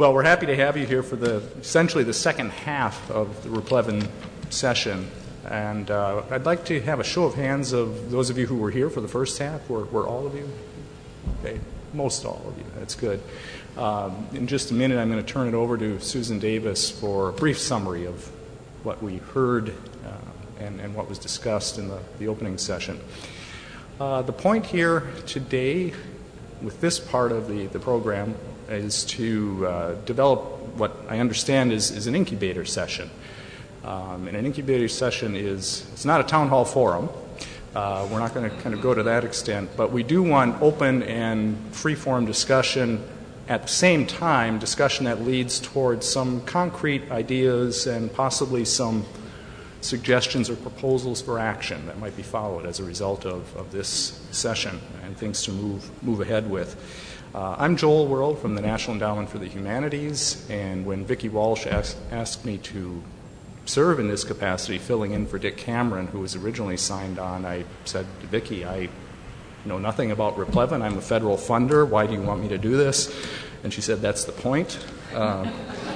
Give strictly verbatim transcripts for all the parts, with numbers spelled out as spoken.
Well, we're happy to have you here for the essentially the second half of the Raplevin session. And uh, I'd like to have a show of hands of those of you who were here for the first half. Were, were all of you? Okay, most all of you. That's good. Um, in just a minute, I'm going to turn it over to Susan Davis for a brief summary of what we heard uh, and, and what was discussed in the, the opening session. Uh, the point here today with this part of the, the program is to uh, develop what I understand is, is an incubator session. Um, and an incubator session is, it's not a town hall forum. Uh, we're not going to kind of go to that extent, but we do want open and free-form discussion at the same time, discussion that leads towards some concrete ideas and possibly some suggestions or proposals for action that might be followed as a result of, of this session and things to move, move ahead with. Uh, I'm Joel World from the National Endowment for the Humanities, and when Vicki Walsh asked, asked me to serve in this capacity, filling in for Dick Cameron, who was originally signed on, I said to Vicki, I know nothing about Raplevin. I'm a federal funder. Why do you want me to do this? And she said, that's the point. Um,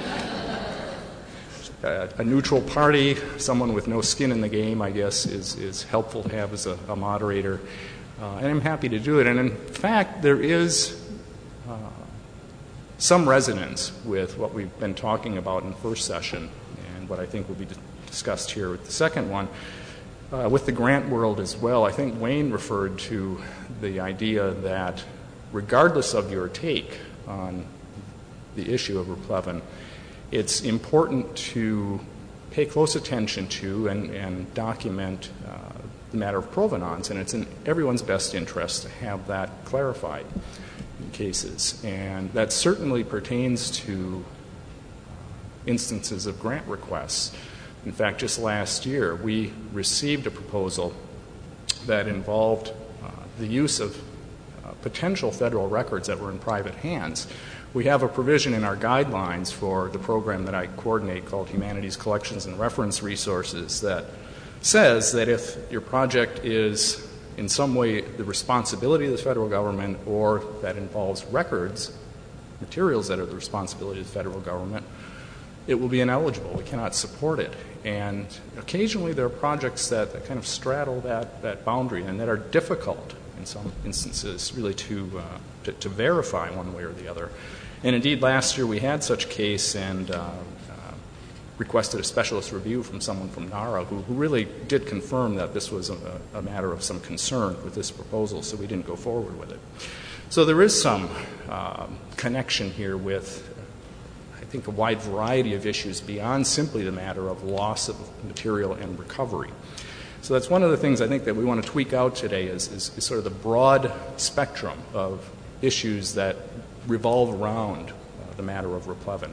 a, a neutral party, someone with no skin in the game, I guess, is, is helpful to have as a, a moderator. Uh, and I'm happy to do it. And in fact, there is uh, some resonance with what we've been talking about in the first session and what I think will be discussed here with the second one. Uh, with the grant world as well, I think Wayne referred to the idea that regardless of your take on the issue of Raplevin, it's important to pay close attention to and, and document uh, the matter of provenance, and it's in everyone's best interest to have that clarified in cases. And that certainly pertains to instances of grant requests. In fact, just last year, we received a proposal that involved uh, the use of uh, potential federal records that were in private hands. We have a provision in our guidelines for the program that I coordinate called Humanities Collections and Reference Resources that says that if your project is in some way the responsibility of the federal government or that involves records, materials that are the responsibility of the federal government, it will be ineligible. We cannot support it. And occasionally there are projects that, that kind of straddle that, that boundary and that are difficult in some instances really to, uh, to, to verify one way or the other. And indeed last year we had such a case and uh, uh, requested a specialist review from someone from NARA who, who really did confirm that this was a, a matter of some concern with this proposal, so we didn't go forward with it. So there is some uh, connection here with I think a wide variety of issues beyond simply the matter of loss of material and recovery. So that's one of the things I think that we want to tweak out today is, is, is sort of the broad spectrum of issues that revolve around uh, the matter of Raplevin.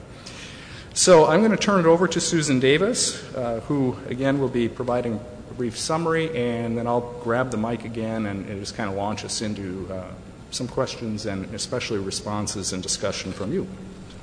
So I'm going to turn it over to Susan Davis, uh, who again will be providing a brief summary, and then I'll grab the mic again and, and just kind of launch us into uh, some questions and especially responses and discussion from you.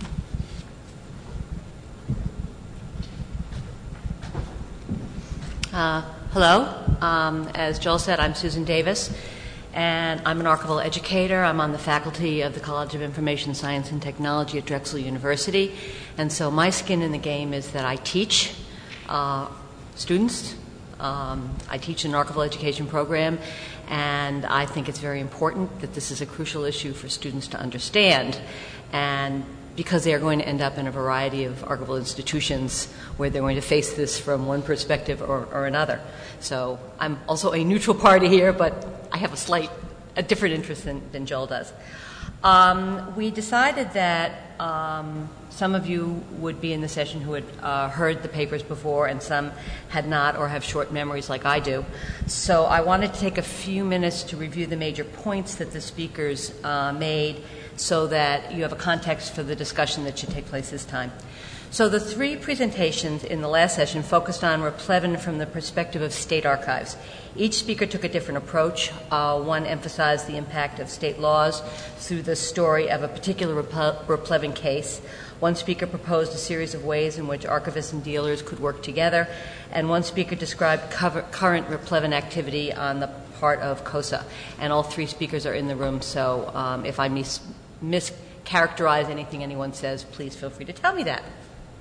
Uh, hello. Um, as Joel said, I'm Susan Davis, and I'm an archival educator. I'm on the faculty of the College of Information Science and Technology at Drexel University, and so my skin in the game is that I teach uh, students. Um, I teach an archival education program, and I think it's very important that this is a crucial issue for students to understand, and because they are going to end up in a variety of archival institutions where they're going to face this from one perspective or, or another. So I'm also a neutral party here, but I have a slight, a different interest than, than Joel does. Um, we decided that um, some of you would be in the session who had uh, heard the papers before and some had not or have short memories like I do. So I wanted to take a few minutes to review the major points that the speakers uh, made so that you have a context for the discussion that should take place this time. So the three presentations in the last session focused on Raplevin from the perspective of state archives. Each speaker took a different approach. Uh, one emphasized the impact of state laws through the story of a particular Raplevin case. One speaker proposed a series of ways in which archivists and dealers could work together, and one speaker described cover, current Raplevin activity on the part of COSA. And all three speakers are in the room, so um, if I mis- mis- characterize anything anyone says, please feel free to tell me that.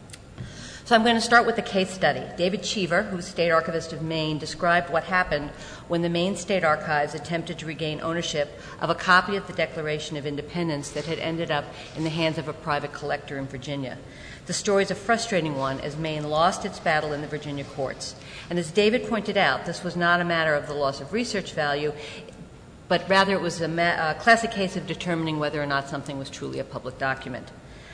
So I'm going to start with the case study. David Cheever, who's State Archivist of Maine, described what happened when the Maine State Archives attempted to regain ownership of a copy of the Declaration of Independence that had ended up in the hands of a private collector in Virginia. The story is a frustrating one, as Maine lost its battle in the Virginia courts. And as David pointed out, this was not a matter of the loss of research value, but rather it was a, ma- a classic case of determining whether or not something was truly a public document.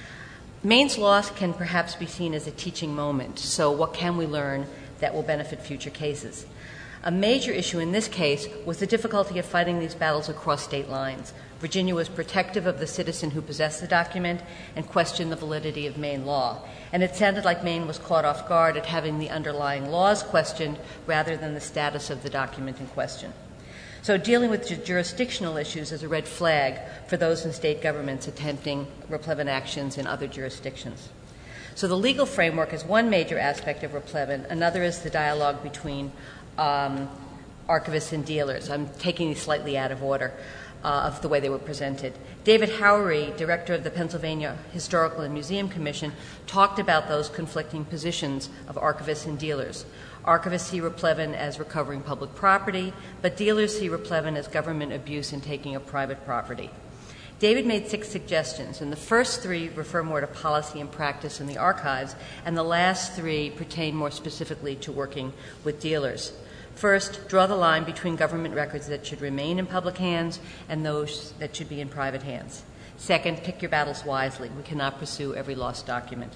Maine's loss can perhaps be seen as a teaching moment. So what can we learn that will benefit future cases? A major issue in this case was the difficulty of fighting these battles across state lines. Virginia was protective of the citizen who possessed the document and questioned the validity of Maine law. And it sounded like Maine was caught off guard at having the underlying laws questioned rather than the status of the document in question. So dealing with ju- jurisdictional issues is a red flag for those in state governments attempting replevin actions in other jurisdictions. So the legal framework is one major aspect of replevin. Another is the dialogue between um, archivists and dealers. I'm taking these slightly out of order uh, of the way they were presented. David Howery, director of the Pennsylvania Historical and Museum Commission, talked about those conflicting positions of archivists and dealers. Archivists see replevin as recovering public property, but dealers see replevin as government abuse in taking of private property. David made six suggestions, and the first three refer more to policy and practice in the archives, and the last three pertain more specifically to working with dealers. First, draw the line between government records that should remain in public hands and those that should be in private hands. Second, pick your battles wisely. We cannot pursue every lost document.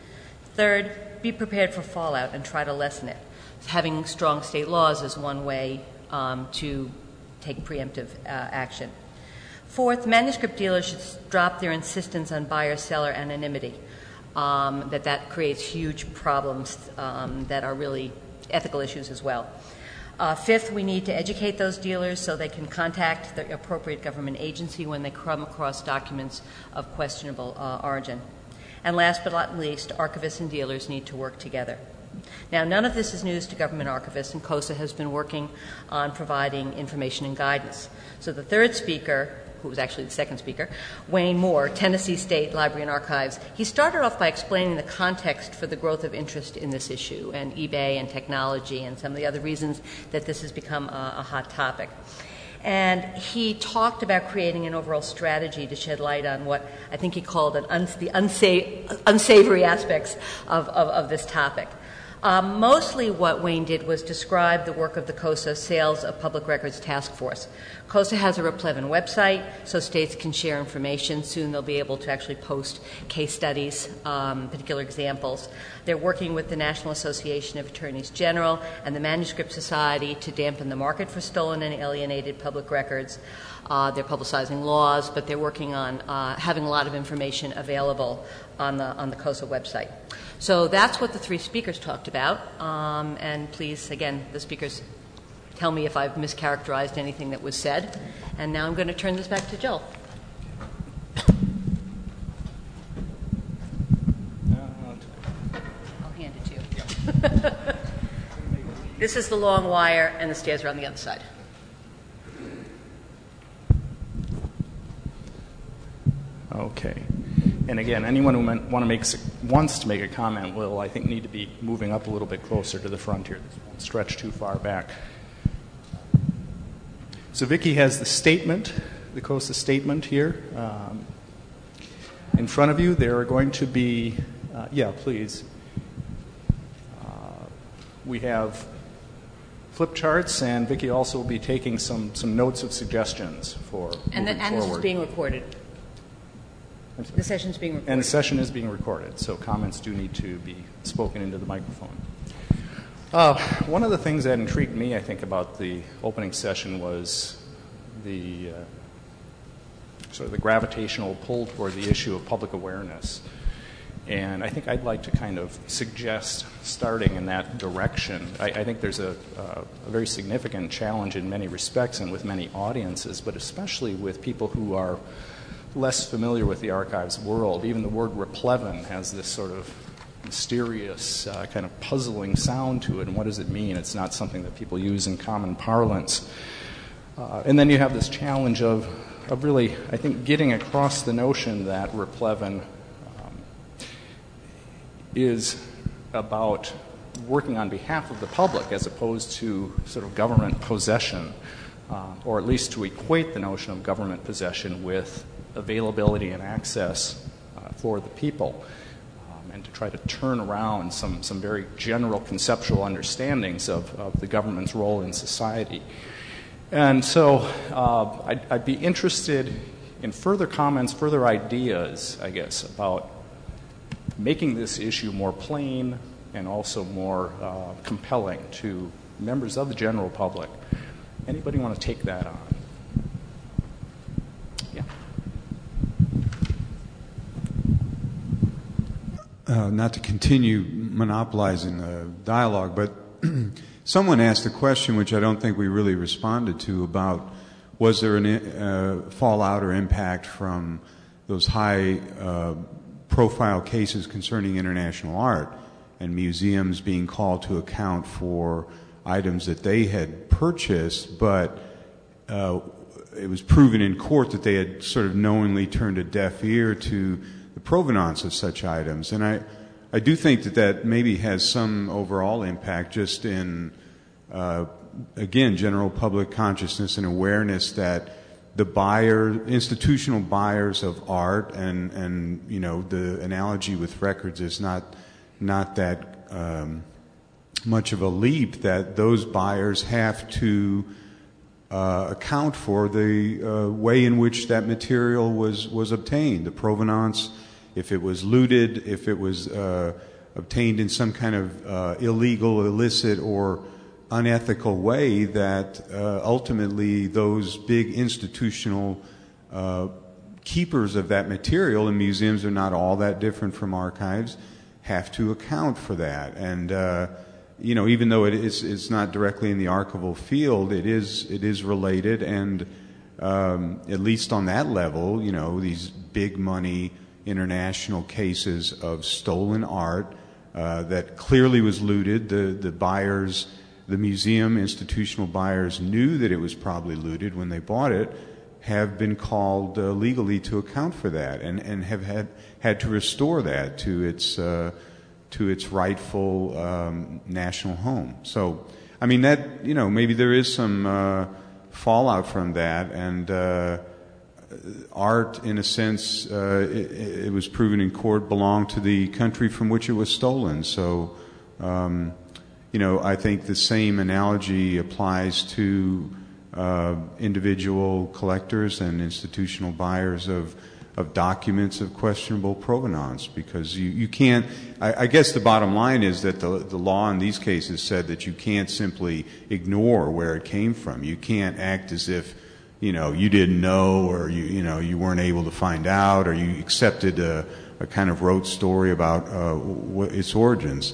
Third, be prepared for fallout and try to lessen it. Having strong state laws is one way um, to take preemptive uh, action. Fourth, manuscript dealers should drop their insistence on buyer-seller anonymity, um, that that creates huge problems um, that are really ethical issues as well. Uh, fifth, we need to educate those dealers so they can contact the appropriate government agency when they come across documents of questionable uh, origin. And last but not least, archivists and dealers need to work together. Now, none of this is news to government archivists, and COSA has been working on providing information and guidance. So the third speaker, who was actually the second speaker, Wayne Moore, Tennessee State Library and Archives, he started off by explaining the context for the growth of interest in this issue and eBay and technology and some of the other reasons that this has become a, a hot topic. And he talked about creating an overall strategy to shed light on what I think he called an uns- the unsa- unsavory aspects of, of, of this topic. Um, mostly what Wayne did was describe the work of the COSA Sales of Public Records Task Force. COSA has a replevin website, so states can share information. Soon they'll be able to actually post case studies, um, particular examples. They're working with the National Association of Attorneys General and the Manuscript Society to dampen the market for stolen and alienated public records. Uh, they're publicizing laws, but they're working on uh, having a lot of information available on the on the COSA website. So that's what the three speakers talked about. Um, and please, again, the speakers tell me if I've mischaracterized anything that was said. And now I'm going to turn this back to Jill. I'll hand it to you. This is the long wire, and the stairs are on the other side. Okay. And again, anyone who want to make, wants to make a comment will, I think, need to be moving up a little bit closer to the front here. This won't stretch too far back. So Vicki has the statement, the COSA statement here. Um, in front of you, there are going to be, uh, yeah, please. Uh, we have flip charts, and Vicki also will be taking some, some notes of suggestions for and moving the, and forward. this is being recorded. The session is being recorded. And the session is being recorded, so comments do need to be spoken into the microphone. Uh, one of the things that intrigued me, I think, about the opening session was the uh, sort of the gravitational pull toward the issue of public awareness. And I think I'd like to kind of suggest starting in that direction. I, I think there's a, uh, a very significant challenge in many respects and with many audiences, but especially with people who are less familiar with the archives world. Even the word replevin has this sort of mysterious, uh, kind of puzzling sound to it. And what does it mean? It's not something that people use in common parlance. Uh, and then you have this challenge of of really, I think, getting across the notion that Replevin um, is about working on behalf of the public as opposed to sort of government possession, uh, or at least to equate the notion of government possession with availability and access uh, for the people, um, and to try to turn around some, some very general conceptual understandings of, of the government's role in society. And so uh, I'd, I'd be interested in further comments, further ideas, I guess, about making this issue more plain and also more uh, compelling to members of the general public. Anybody want to take that on? Yeah. Uh, not to continue monopolizing the dialogue, but someone asked a question which I don't think we really responded to about was there a uh, fallout or impact from those high uh, profile cases concerning international art and museums being called to account for items that they had purchased, but uh, it was proven in court that they had sort of knowingly turned a deaf ear to the provenance of such items. And I, I do think that that maybe has some overall impact just in, uh, again, general public consciousness and awareness that the buyer, institutional buyers of art, and, and you know, the analogy with records is not not that um, much of a leap, that those buyers have to uh, account for the uh, way in which that material was, was obtained, the provenance, if it was looted, if it was uh, obtained in some kind of uh, illegal, illicit, or unethical way, that uh, ultimately those big institutional uh, keepers of that material, and museums are not all that different from archives, have to account for that. And uh, you know, even though it is it's not directly in the archival field, it is it is related, and um, at least on that level, you know, these big money international cases of stolen art uh, that clearly was looted. The the buyers, the museum institutional buyers, knew that it was probably looted when they bought it, have been called uh, legally to account for that, and, and have had had to restore that to its uh, to its rightful um, national home. So, I mean, that, you know, maybe there is some uh, fallout from that, and uh, art, in a sense, uh, it, it was proven in court, belonged to the country from which it was stolen. So, um, you know, I think the same analogy applies to uh, individual collectors and institutional buyers of of documents of questionable provenance, because you, you can't, I, I guess the bottom line is that the, the law in these cases said that you can't simply ignore where it came from. You can't act as if, you know, you didn't know, or you, you know, you weren't able to find out, or you accepted a, a kind of rote story about uh, w- its origins.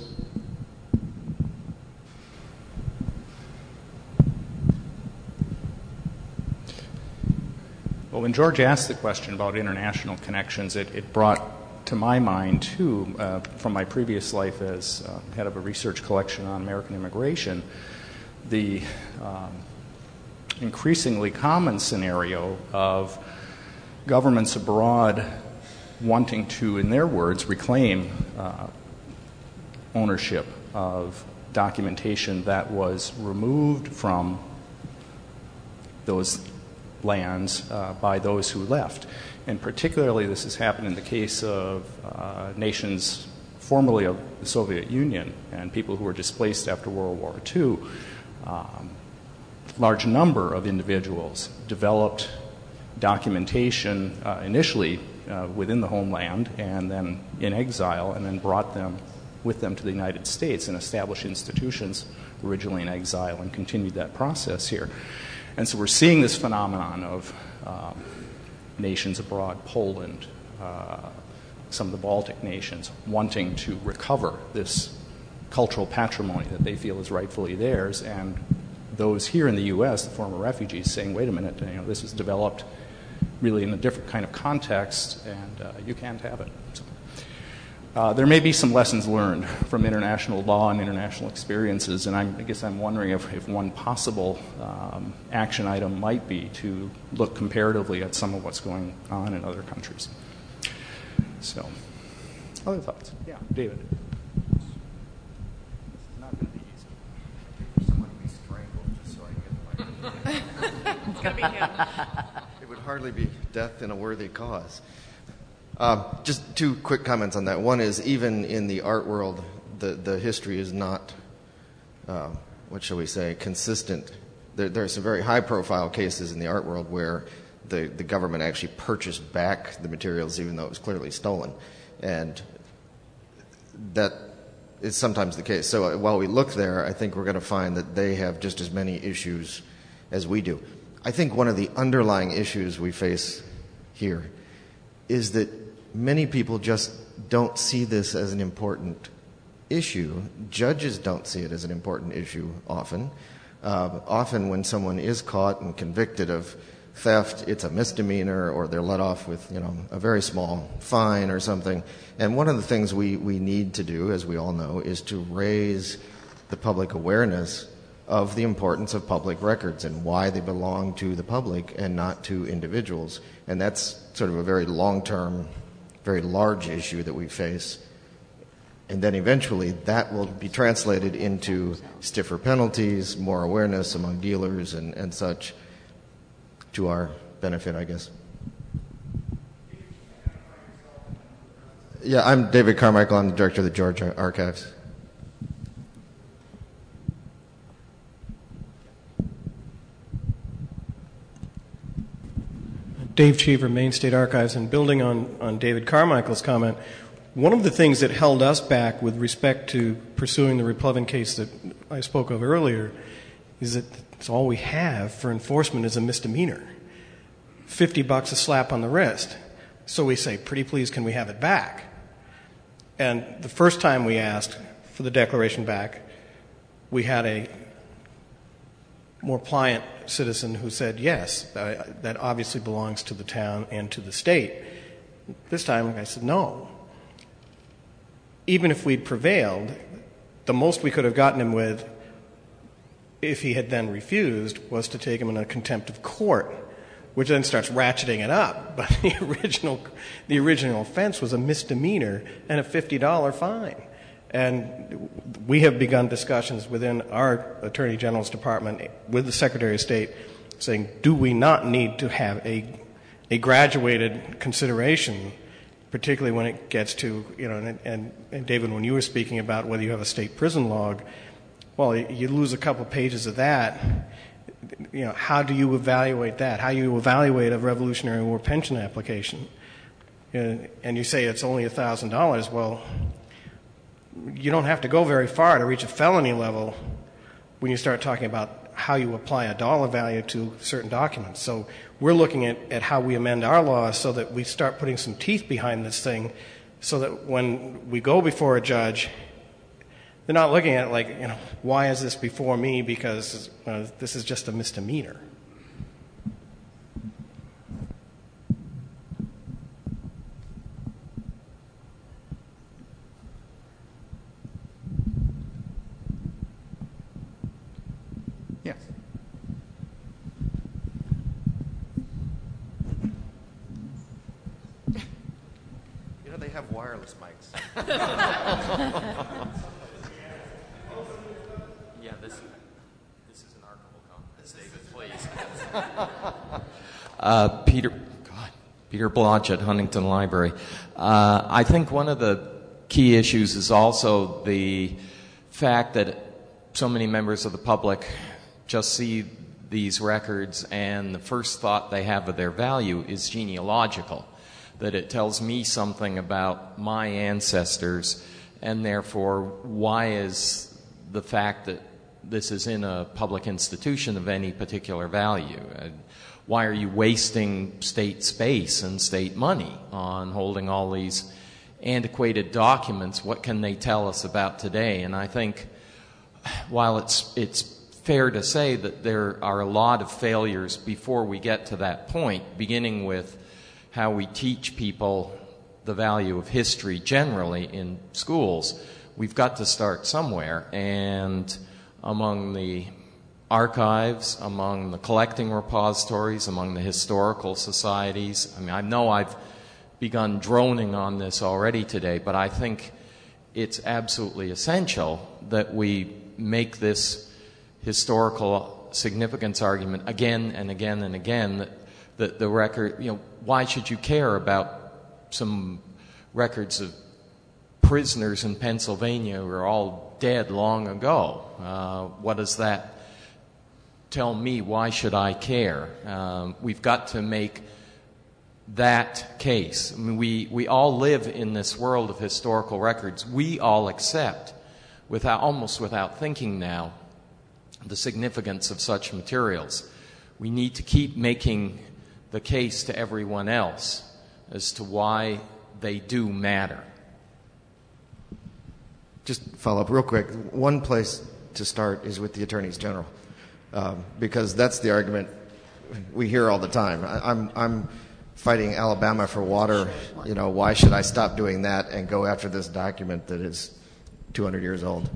Well, when George asked the question about international connections, it, it brought to my mind, too, uh, from my previous life as uh, head of a research collection on American immigration, the um, increasingly common scenario of governments abroad wanting to, in their words, reclaim uh, ownership of documentation that was removed from those lands uh, by those who left. And particularly this has happened in the case of uh, nations formerly of the Soviet Union and people who were displaced after World War Two. Um, large number of individuals developed documentation uh, initially uh, within the homeland and then in exile, and then brought them with them to the United States and established institutions originally in exile and continued that process here. And so we're seeing this phenomenon of uh, nations abroad, Poland, uh, some of the Baltic nations, wanting to recover this cultural patrimony that they feel is rightfully theirs, and those here in the U S, the former refugees, saying, wait a minute, you know, this is developed really in a different kind of context, and uh, you can't have it. So, Uh, there may be some lessons learned from international law and international experiences, and I'm, I guess I'm wondering if, if one possible um, action item might be to look comparatively at some of what's going on in other countries. So, other thoughts? Yeah, David. It's not going to be easy. For someone to be strangled just so I get my... It's going to be him. It would hardly be death in a worthy cause. Uh, just two quick comments on that. One is, even in the art world, the, the history is not, uh, what shall we say, consistent. There, there are some very high-profile cases in the art world where the, the government actually purchased back the materials even though it was clearly stolen. And that is sometimes the case. So while we look there, I think we're going to find that they have just as many issues as we do. I think one of the underlying issues we face here is that many people just don't see this as an important issue. Judges don't see it as an important issue often. Uh, often when someone is caught and convicted of theft, it's a misdemeanor, or they're let off with, you know, a very small fine or something. And one of the things we, we need to do, as we all know, is to raise the public awareness of the importance of public records and why they belong to the public and not to individuals. And that's sort of a very long-term, very large issue that we face. And then eventually that will be translated into stiffer penalties, more awareness among dealers and, and such, to our benefit, I guess. Yeah, I'm David Carmichael. I'm the director of the Georgia Archives. Dave Cheever, Maine State Archives, and building on, on David Carmichael's comment, one of the things that held us back with respect to pursuing the Replevin case that I spoke of earlier is that it's all we have for enforcement is a misdemeanor. fifty bucks a slap on the wrist. So we say, pretty please, can we have it back? And the first time we asked for the declaration back, we had a more pliant citizen who said, yes, that, that obviously belongs to the town and to the state. This time I said, no. Even if we'd prevailed, the most we could have gotten him with, if he had then refused, was to take him in a contempt of court, which then starts ratcheting it up. But the original, the original offense was a misdemeanor and a fifty dollars fine. And we have begun discussions within our Attorney General's department with the Secretary of State saying, do we not need to have a, a graduated consideration, particularly when it gets to, you know, and, and, and David, when you were speaking about whether you have a state prison log, well, you lose a couple pages of that. You know, how do you evaluate that? How do you evaluate a Revolutionary War pension application? And, and you say it's only one thousand dollars. Well, you don't have to go very far to reach a felony level when you start talking about how you apply a dollar value to certain documents. So we're looking at, at how we amend our laws so that we start putting some teeth behind this thing so that when we go before a judge, they're not looking at it like, you know, why is this before me? Because uh, this is just a misdemeanor. Yes. You know, they have wireless mics. Yeah, this this is an archival conference, David, please. uh, Peter, God, Peter Bloch at Huntington Library. Uh, I think one of the key issues is also the fact that so many members of the public just see these records and the first thought they have of their value is genealogical, that it tells me something about my ancestors, and therefore why is the fact that this is in a public institution of any particular value? And why are you wasting state space and state money on holding all these antiquated documents? What can they tell us about today? And I think while it's it's fair to say that there are a lot of failures before we get to that point, beginning with how we teach people the value of history generally in schools, we've got to start somewhere. And among the archives, among the collecting repositories, among the historical societies, I mean, I know I've begun droning on this already today, but I think it's absolutely essential that we make this historical significance argument again and again and again, that, that the record, you know, why should you care about some records of prisoners in Pennsylvania who are all dead long ago? Uh, what does that tell me? Why should I care? Um, we've got to make that case. I mean, we, we all live in this world of historical records. We all accept, without, almost without thinking now, the significance of such materials. We need to keep making the case to everyone else as to why they do matter. Just follow up real quick. One place to start is with the attorneys general, um, because that's the argument we hear all the time. I, I'm, I'm fighting Alabama for water. You know, why should I stop doing that and go after this document that is two hundred years old?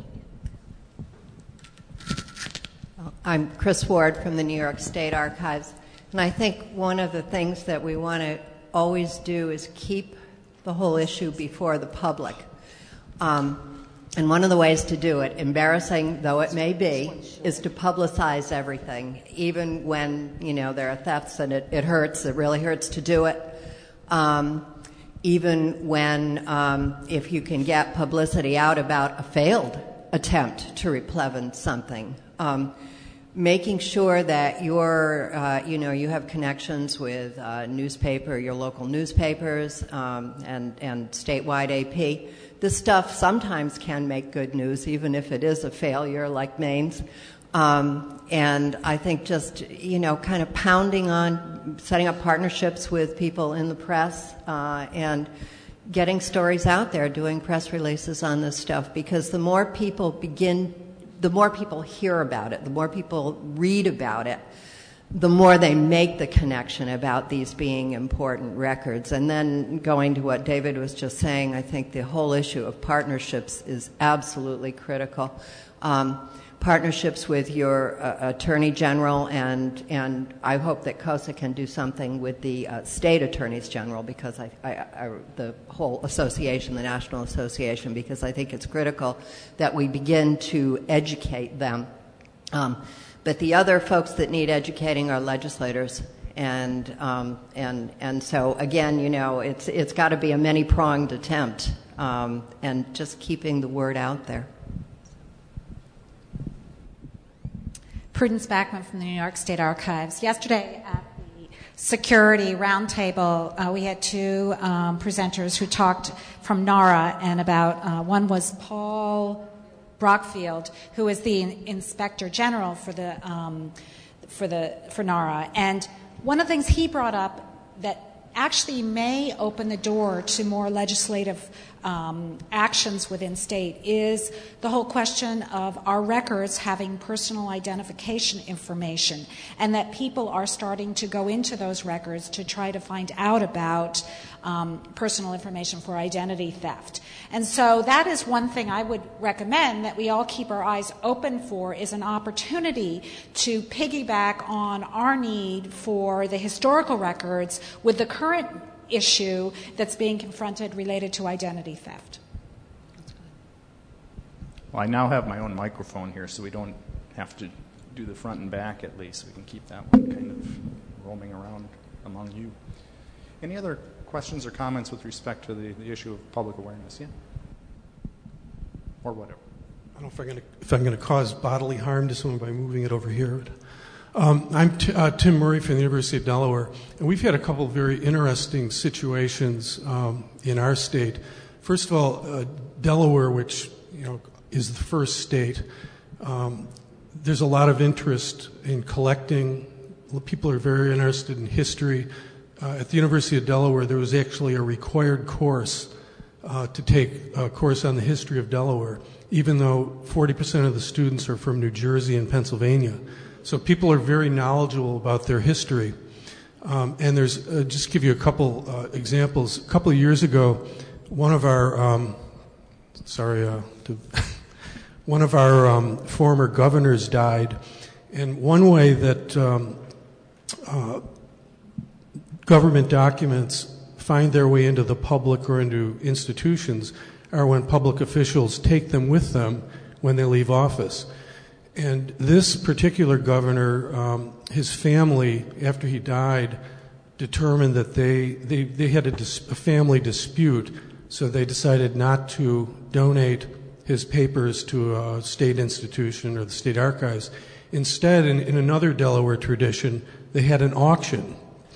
I'm Chris Ward from the New York State Archives, and I think one of the things that we want to always do is keep the whole issue before the public. Um, and one of the ways to do it, embarrassing though it may be, is to publicize everything, even when, you know, there are thefts and it, it hurts, it really hurts to do it. Um, even when, um, if you can get publicity out about a failed attempt to replevin something. Um, making sure that you're, uh, you know, you have connections with uh, newspaper, your local newspapers, um, and, and statewide A P. This stuff sometimes can make good news, even if it is a failure like Maine's. Um, and I think just, you know, kind of pounding on, setting up partnerships with people in the press, uh, and getting stories out there, doing press releases on this stuff, because the more people begin the more people hear about it, the more people read about it, the more they make the connection about these being important records. And then going to what David was just saying, I think the whole issue of partnerships is absolutely critical. Um, partnerships with your uh, Attorney General, and and I hope that COSA can do something with the uh, state attorneys general, because I, I, I, the whole association, the National Association, because I think it's critical that we begin to educate them. Um, but the other folks that need educating are legislators, and um, and and so again, you know, it's it's got to be a many-pronged attempt, um, and just keeping the word out there. Prudence Backman from the New York State Archives. Yesterday at the security roundtable, uh, we had two um, presenters who talked from NARA, and about uh, one was Paul Brockfield, who is the Inspector General for the um, for the for NARA. And one of the things he brought up that actually may open the door to more legislative um, actions within state is the whole question of our records having personal identification information, and that people are starting to go into those records to try to find out about um, personal information for identity theft. And so that is one thing I would recommend that we all keep our eyes open for, is an opportunity to piggyback on our need for the historical records with the current issue that's being confronted related to identity theft. Well, I now have my own microphone here, so we don't have to do the front and back at least. We can keep that one kind of roaming around among you. Any other questions or comments with respect to the, the issue of public awareness? Yeah? Or whatever. I don't know if I'm going to, if I'm going to cause bodily harm to someone by moving it over here. Um, I'm t- uh, Tim Murray from the University of Delaware, and we've had a couple of very interesting situations um, in our state. First of all, uh, Delaware, which you know is the first state, um, there's a lot of interest in collecting. People are very interested in history. Uh, at the University of Delaware, there was actually a required course uh, to take a course on the history of Delaware, even though forty percent of the students are from New Jersey and Pennsylvania. So people are very knowledgeable about their history. Um, and there's, uh, just to give you a couple uh, examples. A couple of years ago, one of our, um, sorry, uh, to, one of our um, former governors died. And one way that um, uh, government documents find their way into the public or into institutions are when public officials take them with them when they leave office. And this particular governor, um, his family, after he died, determined that they, they, they had a, dis- a family dispute, so they decided not to donate his papers to a state institution or the state archives. Instead, in, in another Delaware tradition, they had an auction.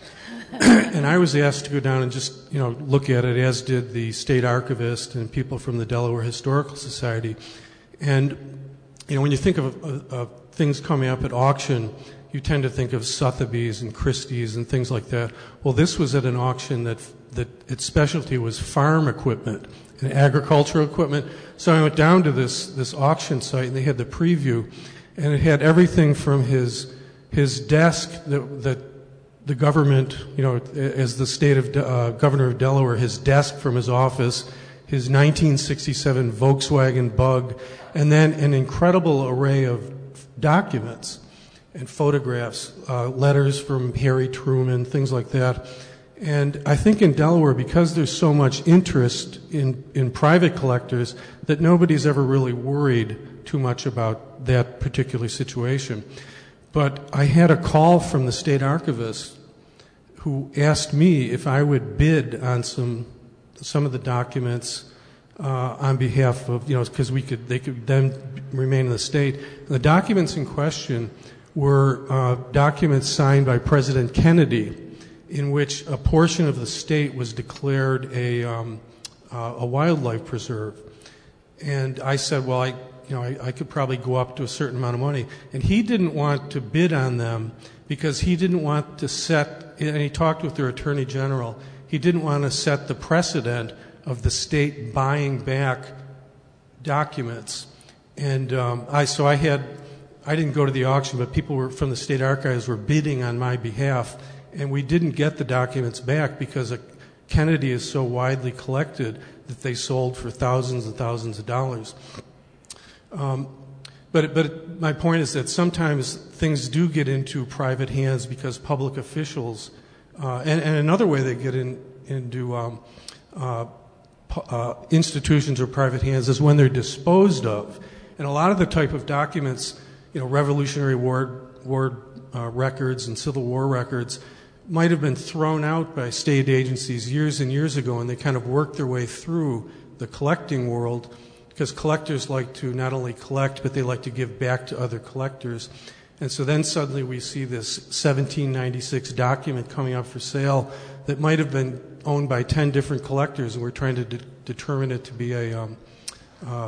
And I was asked to go down and just, you know, look at it, as did the state archivist and people from the Delaware Historical Society. And you know, when you think of, of, of things coming up at auction, you tend to think of Sotheby's and Christie's and things like that. Well, this was at an auction that that its specialty was farm equipment and agricultural equipment. So I went down to this this auction site, and they had the preview, and it had everything from his his desk that, that the government, you know, as the state of uh, governor of Delaware, his desk from his office, his nineteen sixty-seven Volkswagen Bug, and then an incredible array of documents and photographs, uh, letters from Harry Truman, things like that. And I think in Delaware, because there's so much interest in, in private collectors, that nobody's ever really worried too much about that particular situation. But I had a call from the state archivist who asked me if I would bid on some some of the documents uh, on behalf of, you know, because we could, they could then remain in the state. The documents in question were uh, documents signed by President Kennedy, in which a portion of the state was declared a um, uh, a wildlife preserve. And I said, well, I you know I, I could probably go up to a certain amount of money, and he didn't want to bid on them because he didn't want to set. And he talked with their attorney general. He didn't want to set the precedent of the state buying back documents. And um, I, so I had, I didn't go to the auction, but people were from the state archives were bidding on my behalf, and we didn't get the documents back because a, Kennedy is so widely collected that they sold for thousands and thousands of dollars. Um, but but my point is that sometimes things do get into private hands because public officials. Uh, and, and another way they get in, into um, uh, uh, institutions or private hands is when they're disposed of. And a lot of the type of documents, you know, Revolutionary War, war uh, records and Civil War records might have been thrown out by state agencies years and years ago, and they kind of worked their way through the collecting world, because collectors like to not only collect, but they like to give back to other collectors. And so then suddenly we see this seventeen ninety-six document coming up for sale that might have been owned by ten different collectors, and we're trying to de- determine it to be a um, uh,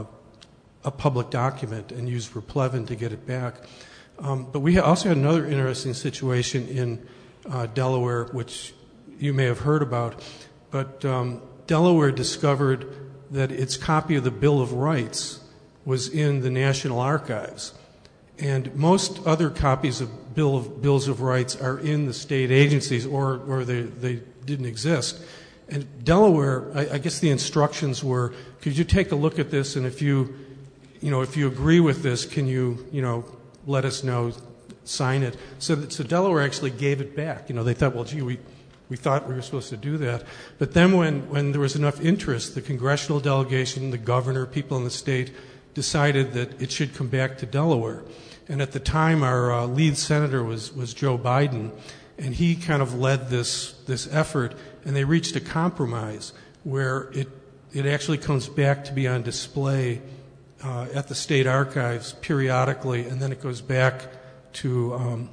a public document and use Replevin to get it back. Um, but we also had another interesting situation in uh, Delaware, which you may have heard about. But um, Delaware discovered that its copy of the Bill of Rights was in the National Archives. And most other copies of Bill of Bills of Rights are in the state agencies, or or they they didn't exist. And Delaware, I, I guess the instructions were, could you take a look at this, and if you, you know, if you agree with this, can you, you know, let us know, sign it. So that, so Delaware actually gave it back. You know, they thought, well, gee, we we thought we were supposed to do that. But then when when there was enough interest, the congressional delegation, the governor, people in the state decided that it should come back to Delaware. And at the time, our uh, lead senator was, was Joe Biden, and he kind of led this this effort, and they reached a compromise where it it actually comes back to be on display uh, at the state archives periodically, and then it goes back to um,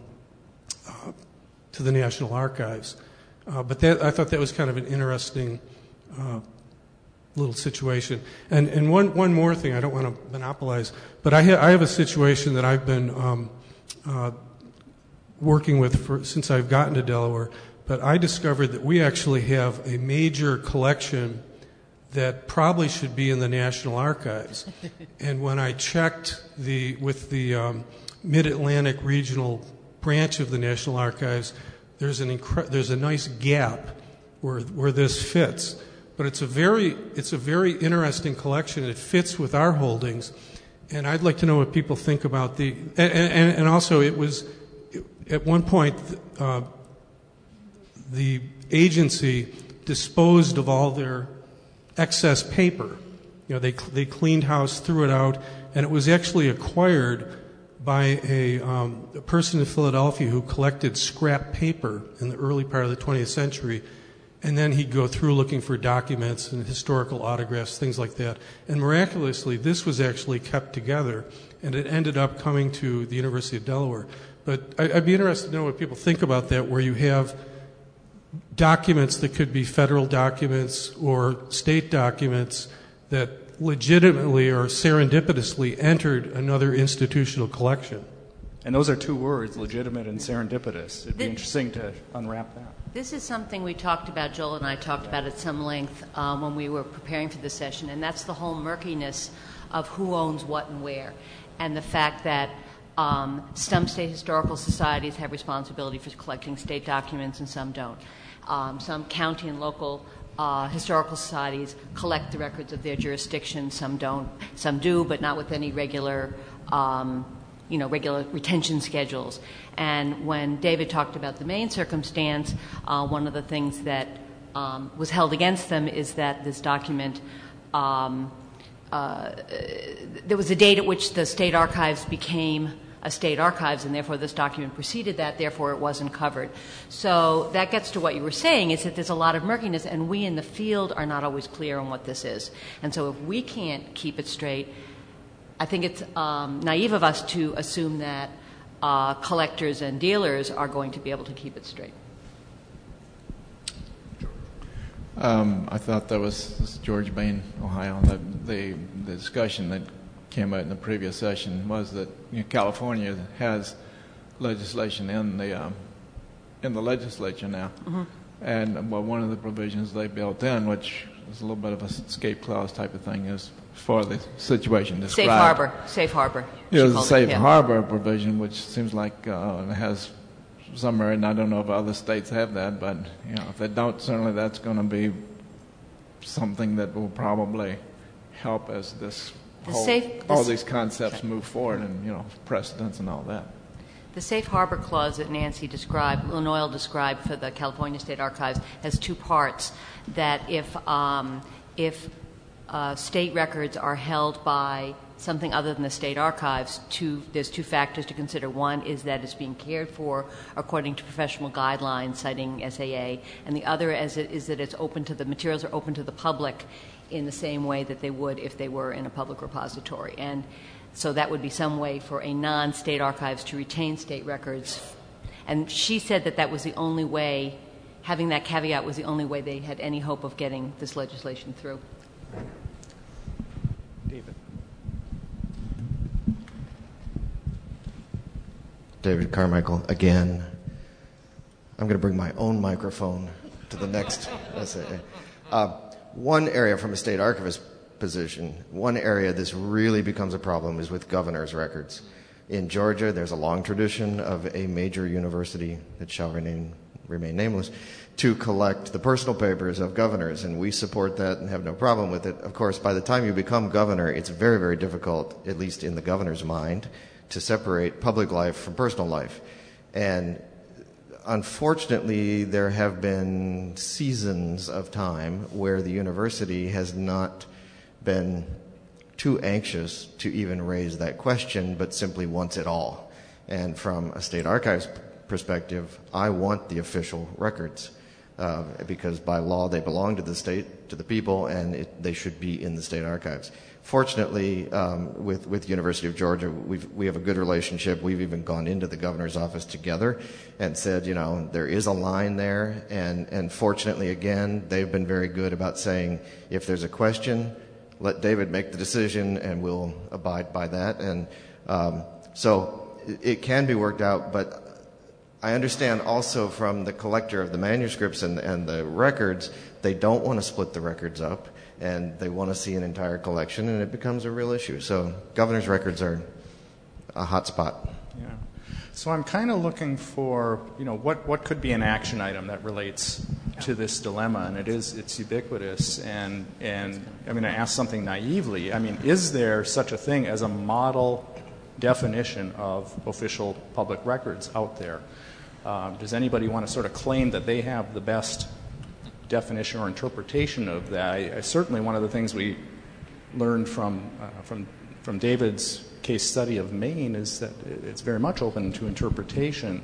uh, to the National Archives. Uh, but that, I thought that was kind of an interesting uh, little situation. And and one one more thing, I don't want to monopolize, but I, ha- I have a situation that I've been um, uh, working with for, since I've gotten to Delaware. But I discovered that we actually have a major collection that probably should be in the National Archives. And when I checked the with the um, Mid-Atlantic Regional branch of the National Archives, there's an incre- there's a nice gap where where this fits. But it's a very it's a very interesting collection. It fits with our holdings, and I'd like to know what people think about the. And, and, and also, it was at one point uh, the agency disposed of all their excess paper. You know, they they cleaned house, threw it out, and it was actually acquired by a, um, a person in Philadelphia who collected scrap paper in the early part of the twentieth century. And then he'd go through looking for documents and historical autographs, things like that. And miraculously, this was actually kept together, and it ended up coming to the University of Delaware. But I'd be interested to know what people think about that, where you have documents that could be federal documents or state documents that legitimately or serendipitously entered another institutional collection. And those are two words, legitimate and serendipitous. It'd be The- interesting to unwrap that. This is something we talked about, Joel and I talked about at some length um, when we were preparing for this session, and that's the whole murkiness of who owns what and where, and the fact that um, some state historical societies have responsibility for collecting state documents and some don't. Um, some county and local uh, historical societies collect the records of their jurisdiction, some don't, some do, but not with any regular um, you know, regular retention schedules. And when David talked about the Maine circumstance, uh, one of the things that um, was held against them is that this document, um, uh, there was a date at which the state archives became a state archives, and therefore this document preceded that, therefore it wasn't covered. So that gets to what you were saying, is that there's a lot of murkiness, and we in the field are not always clear on what this is. And so if we can't keep it straight, I think it's um, naive of us to assume that uh, collectors and dealers are going to be able to keep it straight. Um, I thought that was, this is George Bain, Ohio. The, the, the discussion that came out in the previous session was that you know, California has legislation in the um, in the legislature now, mm-hmm. and well, one of the provisions they built in, which is a little bit of a escape clause type of thing, is for the situation described. Safe harbor. Safe harbor. Yeah, the safe it, yeah. harbor provision, which seems like uh, has some merit, and I don't know if other states have that, but you know, if they don't, certainly that's going to be something that will probably help as this the whole, safe, the all these concepts move forward, and you know, precedents and all that. The safe harbor clause that Nancy described, Lynn Oil described for the California State Archives, has two parts. That if um, if uh, state records are held by something other than the state archives, two, there's two factors to consider. One is that it's being cared for according to professional guidelines, citing S A A, and the other is, it, is that it's open to the materials are open to the public in the same way that they would if they were in a public repository. And so that would be some way for a non-state archives to retain state records. And she said that that was the only way, having that caveat was the only way they had any hope of getting this legislation through. David. David Carmichael, again. I'm going to bring my own microphone to the next S A A. Uh, one area from a state archivist position, one area this really becomes a problem is with governor's records. In Georgia, there's a long tradition of a major university that shall remain, remain nameless to collect the personal papers of governors, and we support that and have no problem with it. Of course, by the time you become governor, it's very, very difficult, at least in the governor's mind, to separate public life from personal life. And unfortunately, there have been seasons of time where the university has not been too anxious to even raise that question, but simply wants it all. And from a state archives perspective, I want the official records uh, because by law they belong to the state, to the people, and it, they should be in the state archives. Fortunately, um, with with University of Georgia, we've, we have a good relationship. We've even gone into the governor's office together and said, you know, there is a line there. And, and fortunately, again, they've been very good about saying, if there's a question, let David make the decision, and we'll abide by that. And um, so it, it can be worked out, but I understand also from the collector of the manuscripts and, and the records, they don't want to split the records up, and they want to see an entire collection, and it becomes a real issue. So governor's records are a hot spot. Yeah. So I'm kind of looking for, you know, what, what could be an action item that relates to this dilemma, and it is, it's ubiquitous, and, and I'm going to ask something naively. I mean, is there such a thing as a model definition of official public records out there? Uh, does anybody want to sort of claim that they have the best definition or interpretation of that? I, I certainly, one of the things we learned from, uh, from, from David's case study of Maine is that it's very much open to interpretation.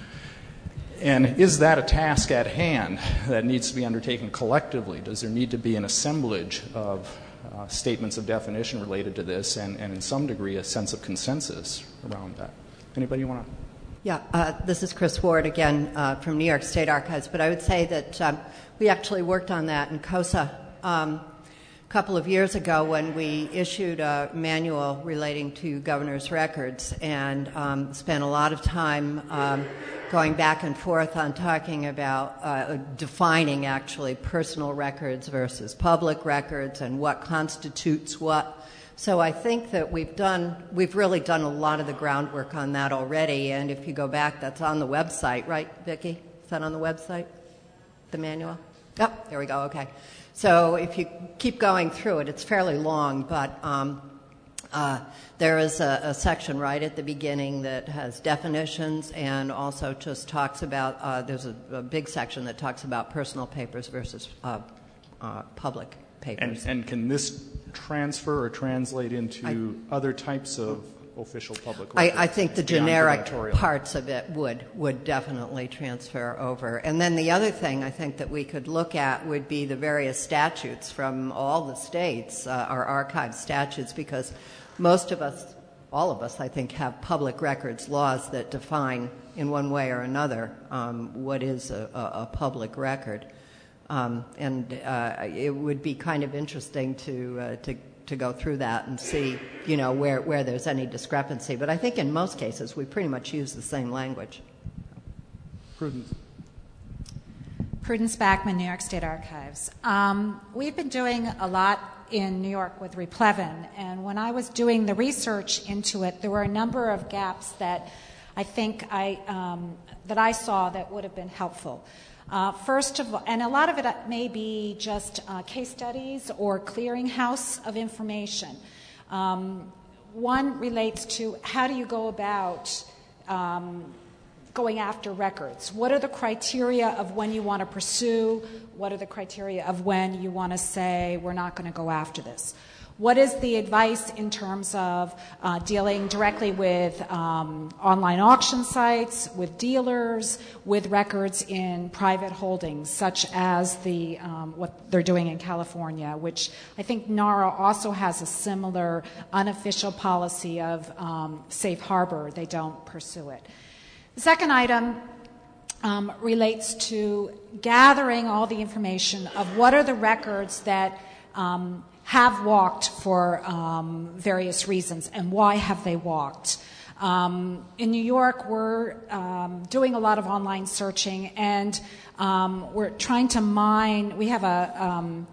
And is that a task at hand that needs to be undertaken collectively? Does there need to be an assemblage of uh, statements of definition related to this, and, and in some degree a sense of consensus around that? Anybody want to? Yeah, uh, this is Chris Ward again uh, from New York State Archives, but I would say that um, we actually worked on that in COSA um, a couple of years ago when we issued a manual relating to governor's records, and um, spent a lot of time um, going back and forth on talking about uh, defining actually personal records versus public records and what constitutes what. So I think that we've done, we've really done a lot of the groundwork on that already, and if you go back, that's on the website, right, Vicki? Is that on the website, the manual? Yep, there we go, okay. So if you keep going through it, it's fairly long, but um, uh, there is a, a section right at the beginning that has definitions and also just talks about, uh, there's a, a big section that talks about personal papers versus uh, uh, public papers. And, and can this transfer or translate into I, other types of official public records? I, I think the generic parts of it would would definitely transfer over. And then the other thing I think that we could look at would be the various statutes from all the states, uh, our archive statutes, because most of us, all of us, I think, have public records laws that define in one way or another um, what is a, a, a public record. Um, and uh, it would be kind of interesting to, uh, to to go through that and see, you know, where, where there's any discrepancy. But I think in most cases we pretty much use the same language. Prudence. Prudence Backman, New York State Archives. Um, we've been doing a lot in New York with Replevin, and when I was doing the research into it, there were a number of gaps that I think I um, that I saw that would have been helpful. Uh, first of all, and a lot of it may be just uh, case studies or clearinghouse of information. Um, one relates to how do you go about um, going after records? What are the criteria of when you want to pursue? What are the criteria of when you want to say we're not going to go after this? What is the advice in terms of uh, dealing directly with um, online auction sites, with dealers, with records in private holdings, such as the um, what they're doing in California, which I think NARA also has a similar unofficial policy of um, safe harbor. They don't pursue it. The second item um, relates to gathering all the information of what are the records that um, have walked for um, various reasons, and why have they walked. Um, in New York, we're um, doing a lot of online searching, and um, we're trying to mine. We have a, um,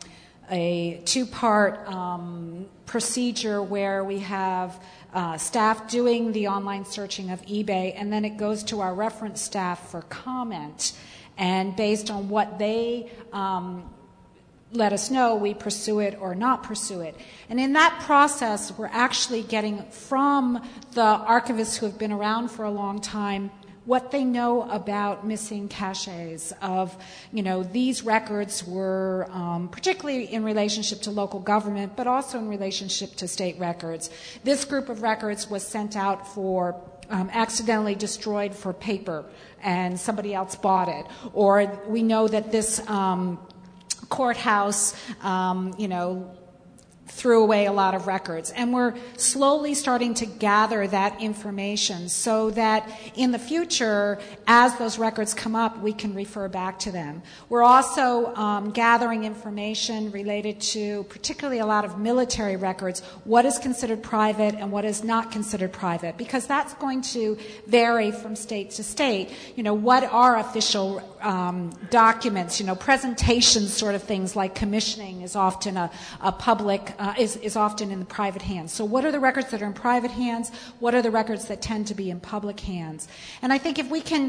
a two-part um, procedure where we have uh, staff doing the online searching of eBay, and then it goes to our reference staff for comment, and based on what they um, let us know, we pursue it or not pursue it. And in that process, we're actually getting from the archivists who have been around for a long time what they know about missing caches of, you know, these records were um, particularly in relationship to local government, but also in relationship to state records. This group of records was sent out for Um, accidentally destroyed for paper, and somebody else bought it. Or we know that this um, courthouse, um, you know, threw away a lot of records. And we're slowly starting to gather that information so that in the future, as those records come up, we can refer back to them. We're also um, gathering information related to particularly a lot of military records, what is considered private and what is not considered private, because that's going to vary from state to state. You know, what are official um, documents, you know, presentations sort of things like commissioning is often a, a public uh, is, is often in the private hands. So what are the records that are in private hands? What are the records that tend to be in public hands? And I think if we can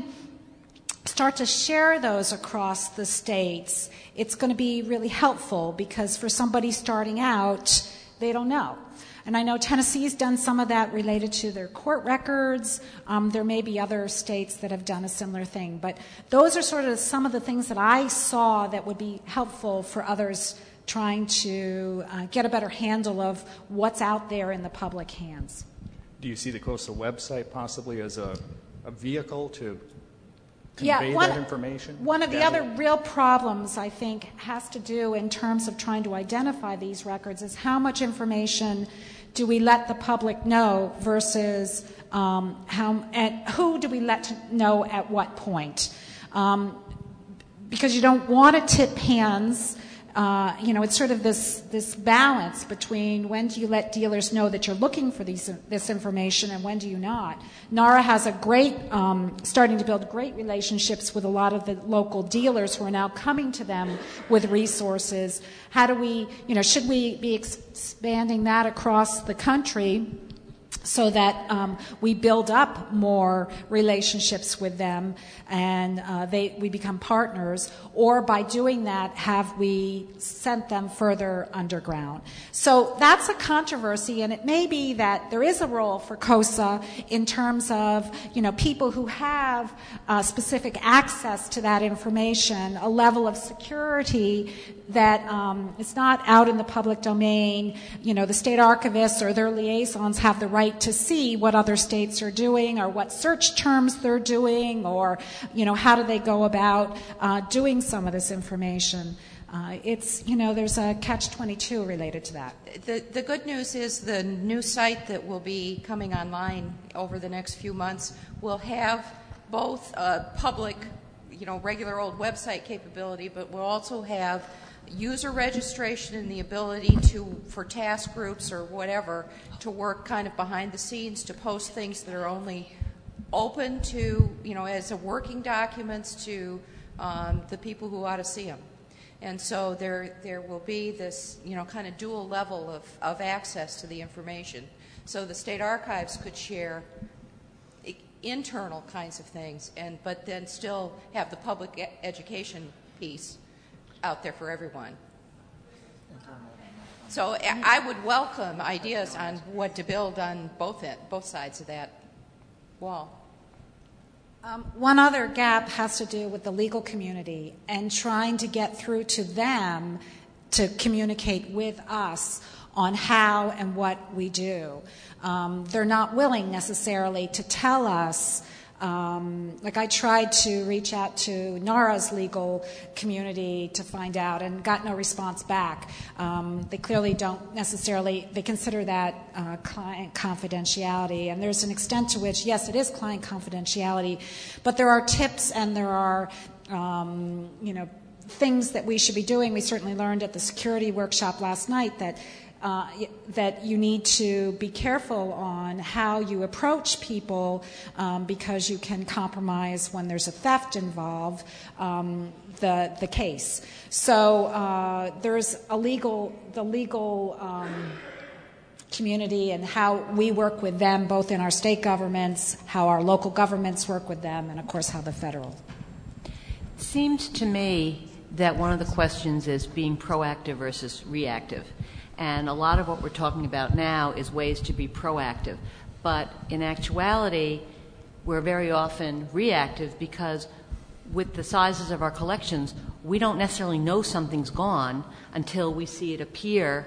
start to share those across the states, it's going to be really helpful, because for somebody starting out, they don't know. And I know Tennessee's done some of that related to their court records. Um, there may be other states that have done a similar thing. But those are sort of some of the things that I saw that would be helpful for others trying to uh, get a better handle of what's out there in the public hands. Do you see the COSA website possibly as a, a vehicle to convey yeah, one, that information? One of the Gather? other real problems, I think, has to do in terms of trying to identify these records is how much information do we let the public know versus um, how and who do we let know at what point? Um, because you don't want to tip hands. Uh, you know, it's sort of this this balance between when do you let dealers know that you're looking for these this information and when do you not. NARA has a great, um, starting to build great relationships with a lot of the local dealers who are now coming to them with resources. How do we, you know, should we be expanding that across the country so that um, we build up more relationships with them and uh, they we become partners, or by doing that, have we sent them further underground? So that's a controversy, and it may be that there is a role for COSA in terms of, you know, people who have uh, specific access to that information, a level of security that um, it's not out in the public domain. You know, the state archivists or their liaisons have the right to see what other states are doing or what search terms they're doing, or, you know, how do they go about uh, doing some of this information. Uh, it's, you know, there's a catch twenty-two related to that. The, the good news is the new site that will be coming online over the next few months will have both uh, public, you know, regular old website capability, but will also have user registration and the ability to, for task groups or whatever, to work kind of behind the scenes to post things that are only open to, you know, as a working documents to um, the people who ought to see them. And so there there will be this, you know, kind of dual level of, of access to the information. So the state archives could share internal kinds of things, and but then still have the public e- education piece out there for everyone. So I would welcome ideas on what to build on both it, both sides of that wall. Um, one other gap has to do with the legal community and trying to get through to them to communicate with us on how and what we do. Um, they're not willing necessarily to tell us. Um, like I tried to reach out to NARA's legal community to find out and got no response back. Um, they clearly don't necessarily, they consider that uh, client confidentiality, and there's an extent to which, yes, it is client confidentiality, but there are tips and there are, um, you know, things that we should be doing. We certainly learned at the security workshop last night that Uh, that you need to be careful on how you approach people um, because you can compromise when there's a theft involved um, the the case. So uh, there's a legal the legal um, community and how we work with them, both in our state governments, how our local governments work with them, and of course how the federal. It seems to me that one of the questions is being proactive versus reactive. And a lot of what we're talking about now is ways to be proactive. But in actuality, we're very often reactive because with the sizes of our collections, we don't necessarily know something's gone until we see it appear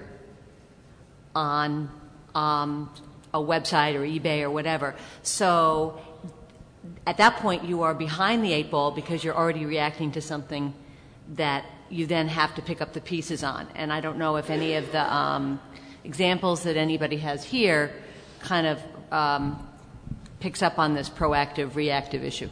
on um, a website or eBay or whatever. So at that point, you are behind the eight ball because you're already reacting to something that you then have to pick up the pieces on. And I don't know if any of the um, examples that anybody has here kind of um, picks up on this proactive, reactive issue.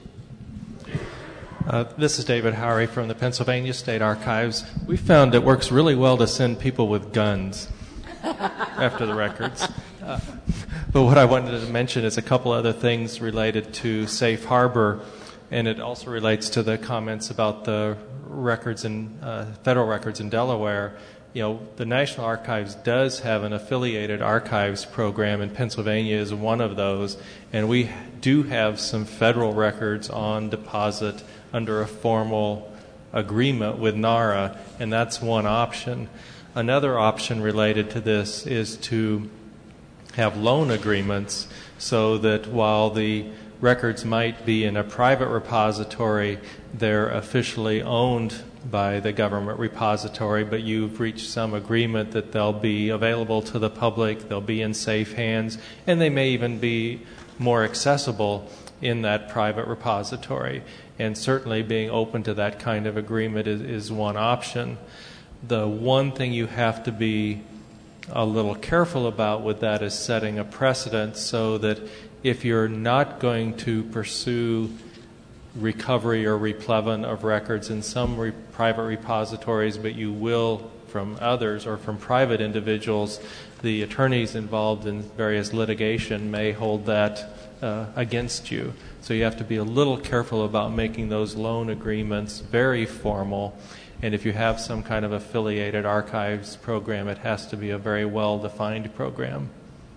Uh, this is David Howery from the Pennsylvania State Archives. We found it works really well to send people with guns after the records. Uh, but what I wanted to mention is a couple other things related to Safe Harbor, and it also relates to the comments about the records in uh, federal records in Delaware. you know, the National Archives does have an affiliated archives program, and Pennsylvania is one of those, and we do have some federal records on deposit under a formal agreement with NARA, and that's one option. Another option related to this is to have loan agreements so that while the records might be in a private repository, they're officially owned by the government repository, but you've reached some agreement that they'll be available to the public, they'll be in safe hands, and they may even be more accessible in that private repository. And certainly being open to that kind of agreement is, is one option. The one thing you have to be a little careful about with that is setting a precedent so that if you're not going to pursue recovery or replevin of records in some re- private repositories, but you will from others or from private individuals, the attorneys involved in various litigation may hold that uh, against you. So you have to be a little careful about making those loan agreements very formal. And if you have some kind of affiliated archives program, it has to be a very well-defined program.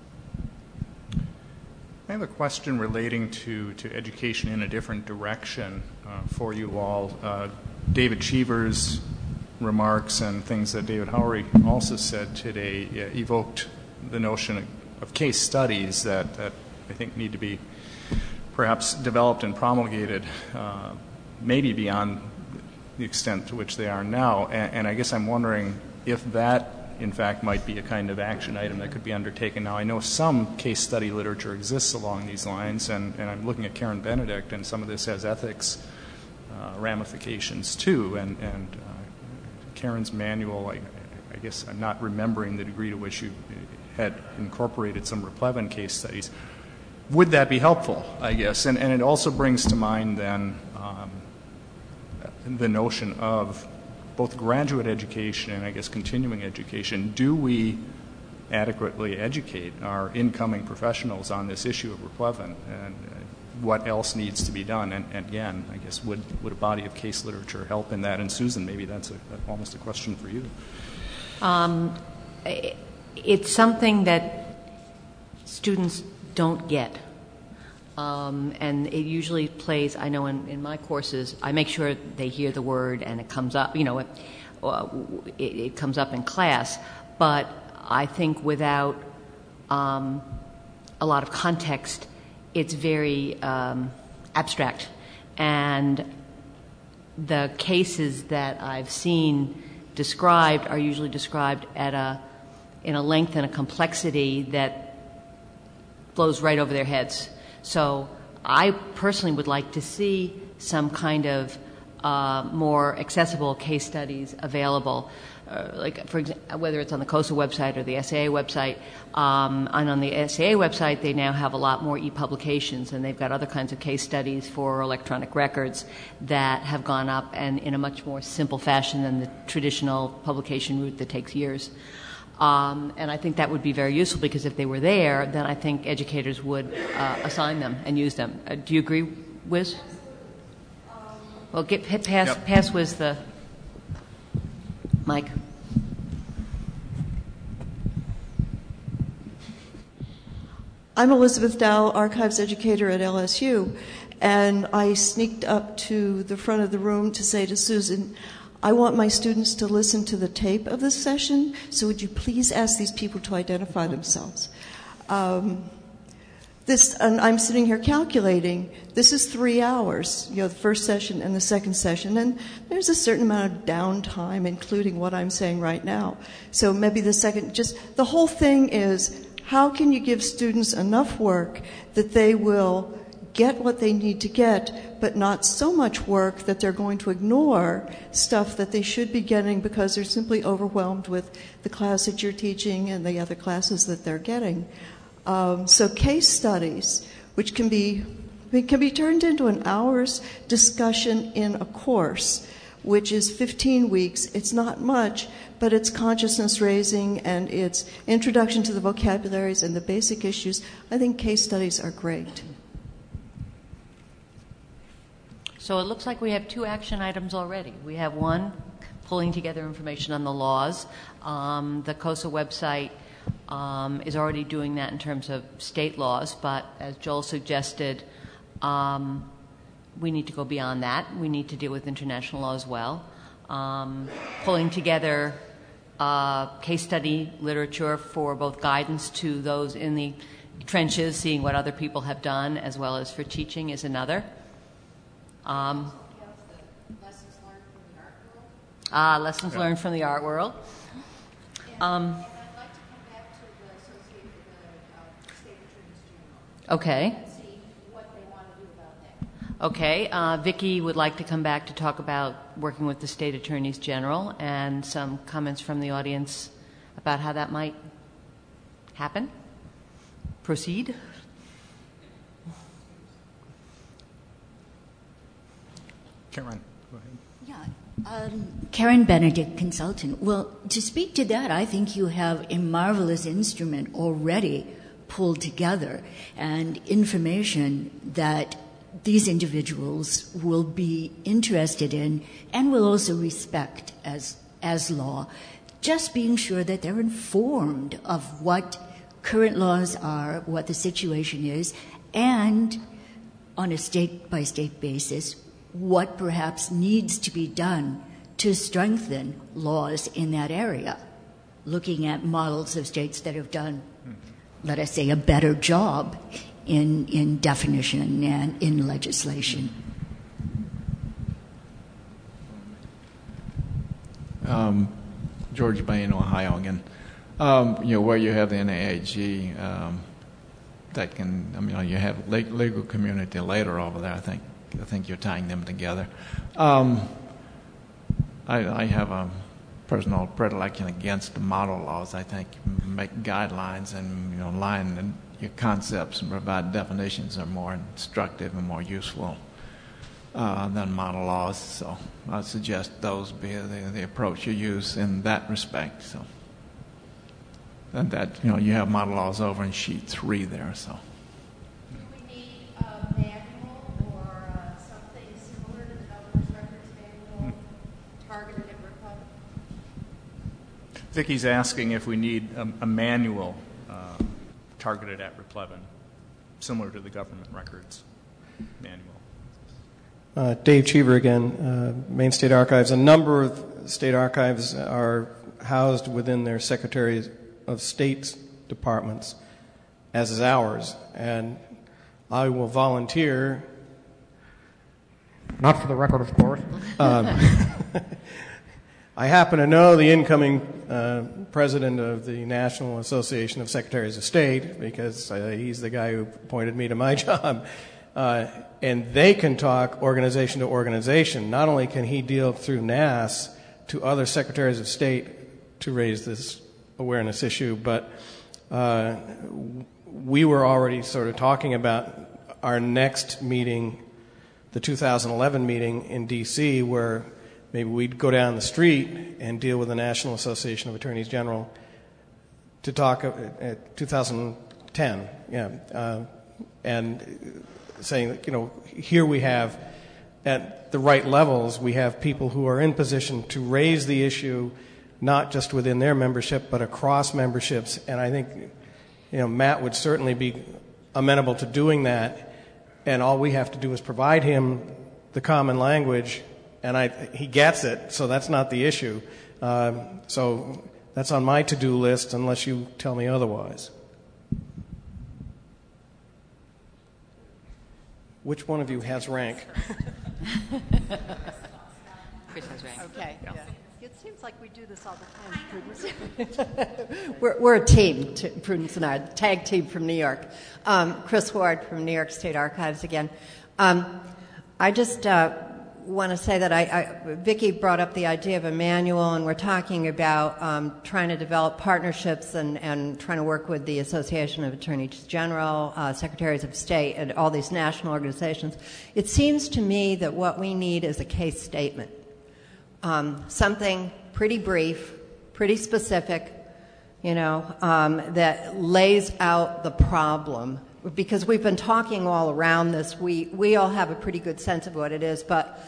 I have a question relating to, to education in a different direction uh, for you all. Uh, David Cheever's remarks and things that David Howery also said today uh, evoked the notion of, of case studies that, that I think need to be perhaps developed and promulgated uh, maybe beyond the extent to which they are now. And, and I guess I'm wondering if that in fact might be a kind of action item that could be undertaken now. I know some case study literature exists along these lines, and, and I'm looking at Karen Benedict, and some of this has ethics uh, ramifications too. And, and uh, Karen's manual, I, I guess I'm not remembering the degree to which you had incorporated some replevin case studies. Would that be helpful, I guess? And, and it also brings to mind then um, the notion of both graduate education and I guess continuing education. Do we adequately educate our incoming professionals on this issue of replevin, and uh, what else needs to be done? And, and again, I guess would, would a body of case literature help in that? And Susan, maybe that's a, a, almost a question for you. Um, it's something that students don't get. Um, and it usually plays, I know in, in my courses, I make sure they hear the word and it comes up, you know, it, uh, it, it comes up in class. But I think without um, a lot of context, it's very um, abstract. And the cases that I've seen described are usually described at a, in a length and a complexity that blows right over their heads. So I personally would like to see some kind of uh, more accessible case studies available, uh, like for example, whether it's on the COSA website or the S A A website. Um, and on the S A A website, they now have a lot more e-publications, and they've got other kinds of case studies for electronic records that have gone up and in a much more simple fashion than the traditional publication route that takes years. Um, and I think that would be very useful, because if they were there, then I think educators would uh, assign them and use them. Uh, do you agree, Wiz? Well, get pass yep. pass Wiz the mic. I'm Elizabeth Dow, archives educator at L S U, and I sneaked up to the front of the room to say to Susan, I want my students to listen to the tape of this session, so would you please ask these people to identify themselves? Um, this, and I'm sitting here calculating, this is three hours, you know, the first session and the second session, and there's a certain amount of downtime, including what I'm saying right now. So maybe the second, just, the whole thing is, how can you give students enough work that they will get what they need to get, but not so much work that they're going to ignore stuff that they should be getting because they're simply overwhelmed with the class that you're teaching and the other classes that they're getting. Um, so case studies, which can be it can be turned into an hour's discussion in a course, which is fifteen weeks. It's not much, but it's consciousness raising and it's introduction to the vocabularies and the basic issues. I think case studies are great. So it looks like we have two action items already. We have one pulling together information on the laws. Um, the COSA website um, is already doing that in terms of state laws, but as Joel suggested, um, we need to go beyond that. We need to deal with international law as well. Um, pulling together uh, case study literature for both guidance to those in the trenches, seeing what other people have done, as well as for teaching is another. Um, ah, lessons Yeah. learned from the art world. Um, okay. Okay. Uh, Vicki would like to come back to talk about working with the state attorneys general and some comments from the audience about how that might happen. Proceed. Karen, go ahead. Yeah. Um, Karen Benedict, consultant. Well, to speak to that, I think you have a marvelous instrument already pulled together and information that these individuals will be interested in and will also respect as, as law. Just being sure that they're informed of what current laws are, what the situation is, and on a state-by-state basis, what perhaps needs to be done to strengthen laws in that area, looking at models of states that have done, let us say, a better job in, in definition and in legislation. Um, George Bain, Ohio again. Um, you know, where you have the N A A G, um, that can, I mean, you have le- legal community later over there, I think. I think you're tying them together. Um, I, I have a personal predilection against the model laws. I think make guidelines and, you know, line and your concepts and provide definitions are more instructive and more useful uh, than model laws. So I suggest those be the, the approach you use in that respect. So, and that, you know, you have model laws over in sheet three there. So. Do we need a manual or uh, something similar to the Governor's Records Manual targeted at Republic? Vicki's asking if we need a, a manual uh, targeted at Replevin, similar to the government records manual. Uh, Dave Cheever again, uh, Maine State Archives. A number of state archives are housed within their Secretaries of State's departments, as is ours. And I will volunteer, not for the record, of course. Um, I happen to know the incoming uh, president of the National Association of Secretaries of State because uh, he's the guy who appointed me to my job. Uh, and they can talk organization to organization. Not only can he deal through N A S to other secretaries of state to raise this awareness issue, but uh, we were already sort of talking about our next meeting, the two thousand eleven meeting in D C, where maybe we'd go down the street and deal with the National Association of Attorneys General to talk at two thousand ten, yeah, uh, and saying that, you know, here we have, at the right levels, we have people who are in position to raise the issue, not just within their membership, but across memberships. And I think, you know, Matt would certainly be amenable to doing that, and all we have to do is provide him the common language, and I, he gets it, so that's not the issue. Um, so that's on my to-do list, unless you tell me otherwise. Which one of you has rank? Chris has rank. Okay. Yeah. It seems like we do this all the time, Prudence. we're, we're a team, t- Prudence and I, tag team from New York. Um, Chris Ward from New York State Archives again. Um, I just uh, want to say that I, I, Vicki brought up the idea of a manual, and we're talking about um, trying to develop partnerships and, and trying to work with the Association of Attorneys General, uh, Secretaries of State, and all these national organizations. It seems to me that what we need is a case statement. Um, something pretty brief, pretty specific, you know, um, that lays out the problem. Because we've been talking all around this, we, we all have a pretty good sense of what it is, but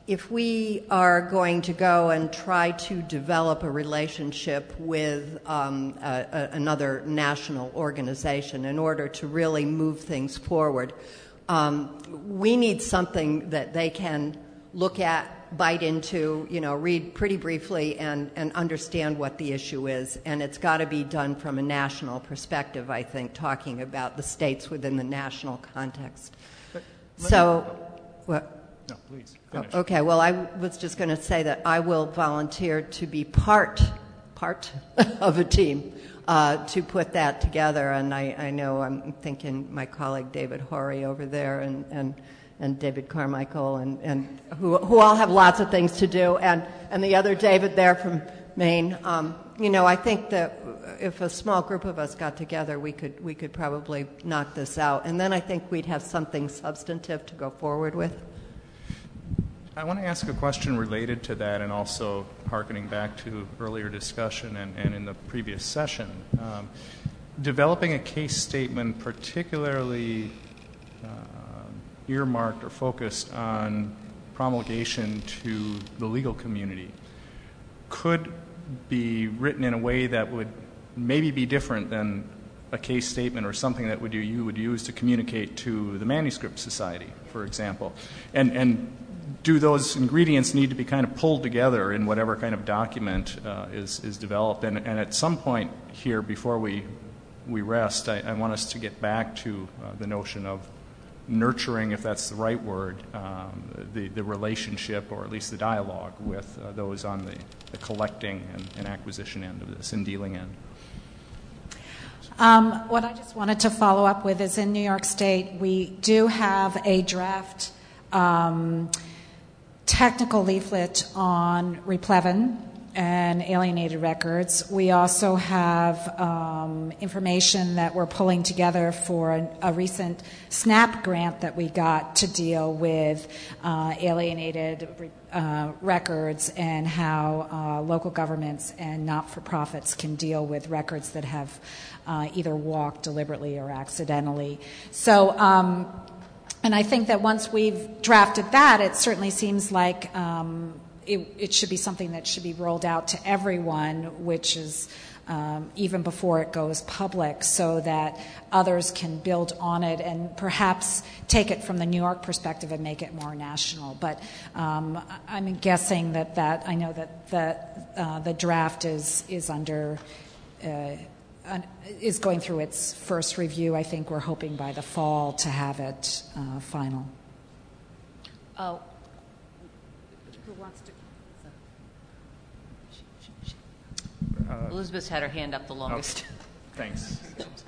if we are going to go and try to develop a relationship with um, a, a, another national organization in order to really move things forward, um, we need something that they can look at, bite into, you know, read pretty briefly and, and understand what the issue is. And it's got to be done from a national perspective, I think, talking about the states within the national context. So, what? No, please. Finish. Oh, okay, well, I was just going to say that I will volunteer to be part, part of a team uh, to put that together. And I, I know I'm thinking my colleague David Horry over there and, and, and David Carmichael and, and who, who all have lots of things to do, and, and the other David there from Maine. Um, you know, I think that if a small group of us got together, we could, we could probably knock this out. And then I think we'd have something substantive to go forward with. I want to ask a question related to that, and also hearkening back to earlier discussion and, and in the previous session. Um, developing a case statement particularly uh, earmarked or focused on promulgation to the legal community could be written in a way that would maybe be different than a case statement or something that would you, you would use to communicate to the Manuscript Society, for example. And, and do those ingredients need to be kind of pulled together in whatever kind of document uh, is, is developed? And, and at some point here, before we, we rest, I, I want us to get back to uh, the notion of nurturing, if that's the right word, um, the, the relationship, or at least the dialogue with uh, those on the, the collecting and, and acquisition end of this and dealing end. Um, what I just wanted to follow up with is in New York State, we do have a draft um, technical leaflet on replevin and alienated records. We also have um, information that we're pulling together for a, a recent SNAP grant that we got to deal with uh, alienated uh, records and how uh, local governments and not-for-profits can deal with records that have uh, either walked deliberately or accidentally. So, um, and I think that once we've drafted that, it certainly seems like um, It, it should be something that should be rolled out to everyone, which is um, even before it goes public, so that others can build on it and perhaps take it from the New York perspective and make it more national. But um, I'm guessing that, that I know that, that uh, the draft is is under uh, is going through its first review. I think we're hoping by the fall to have it uh, final. Oh. Who wants to? Uh, Elizabeth's had her hand up the longest. Okay. Thanks.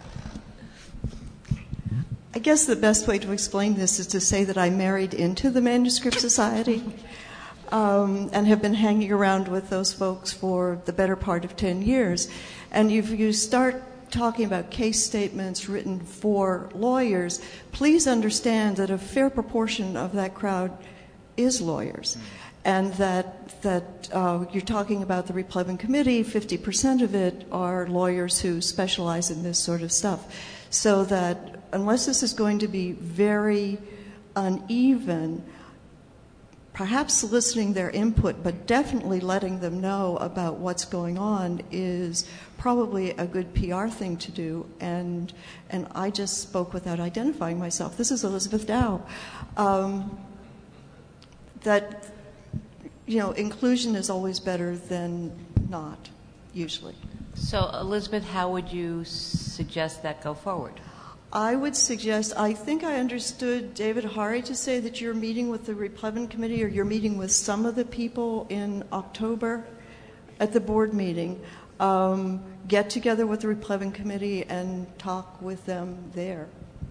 I guess the best way to explain this is to say that I married into the Manuscript Society um, and have been hanging around with those folks for the better part of ten years. And if you start talking about case statements written for lawyers, please understand that a fair proportion of that crowd is lawyers. And that that uh, you're talking about the Replevin Committee, fifty percent of it are lawyers who specialize in this sort of stuff. So that unless this is going to be very uneven, perhaps soliciting their input, but definitely letting them know about what's going on is probably a good P R thing to do. And and I just spoke without identifying myself. This is Elizabeth Dow. Um, that... You know, inclusion is always better than not, usually. So, Elizabeth, how would you suggest that go forward? I would suggest, I think I understood David Horry to say that you're meeting with the Replevin Committee, or you're meeting with some of the people in October at the board meeting. Um, get together with the Replevin Committee and talk with them there.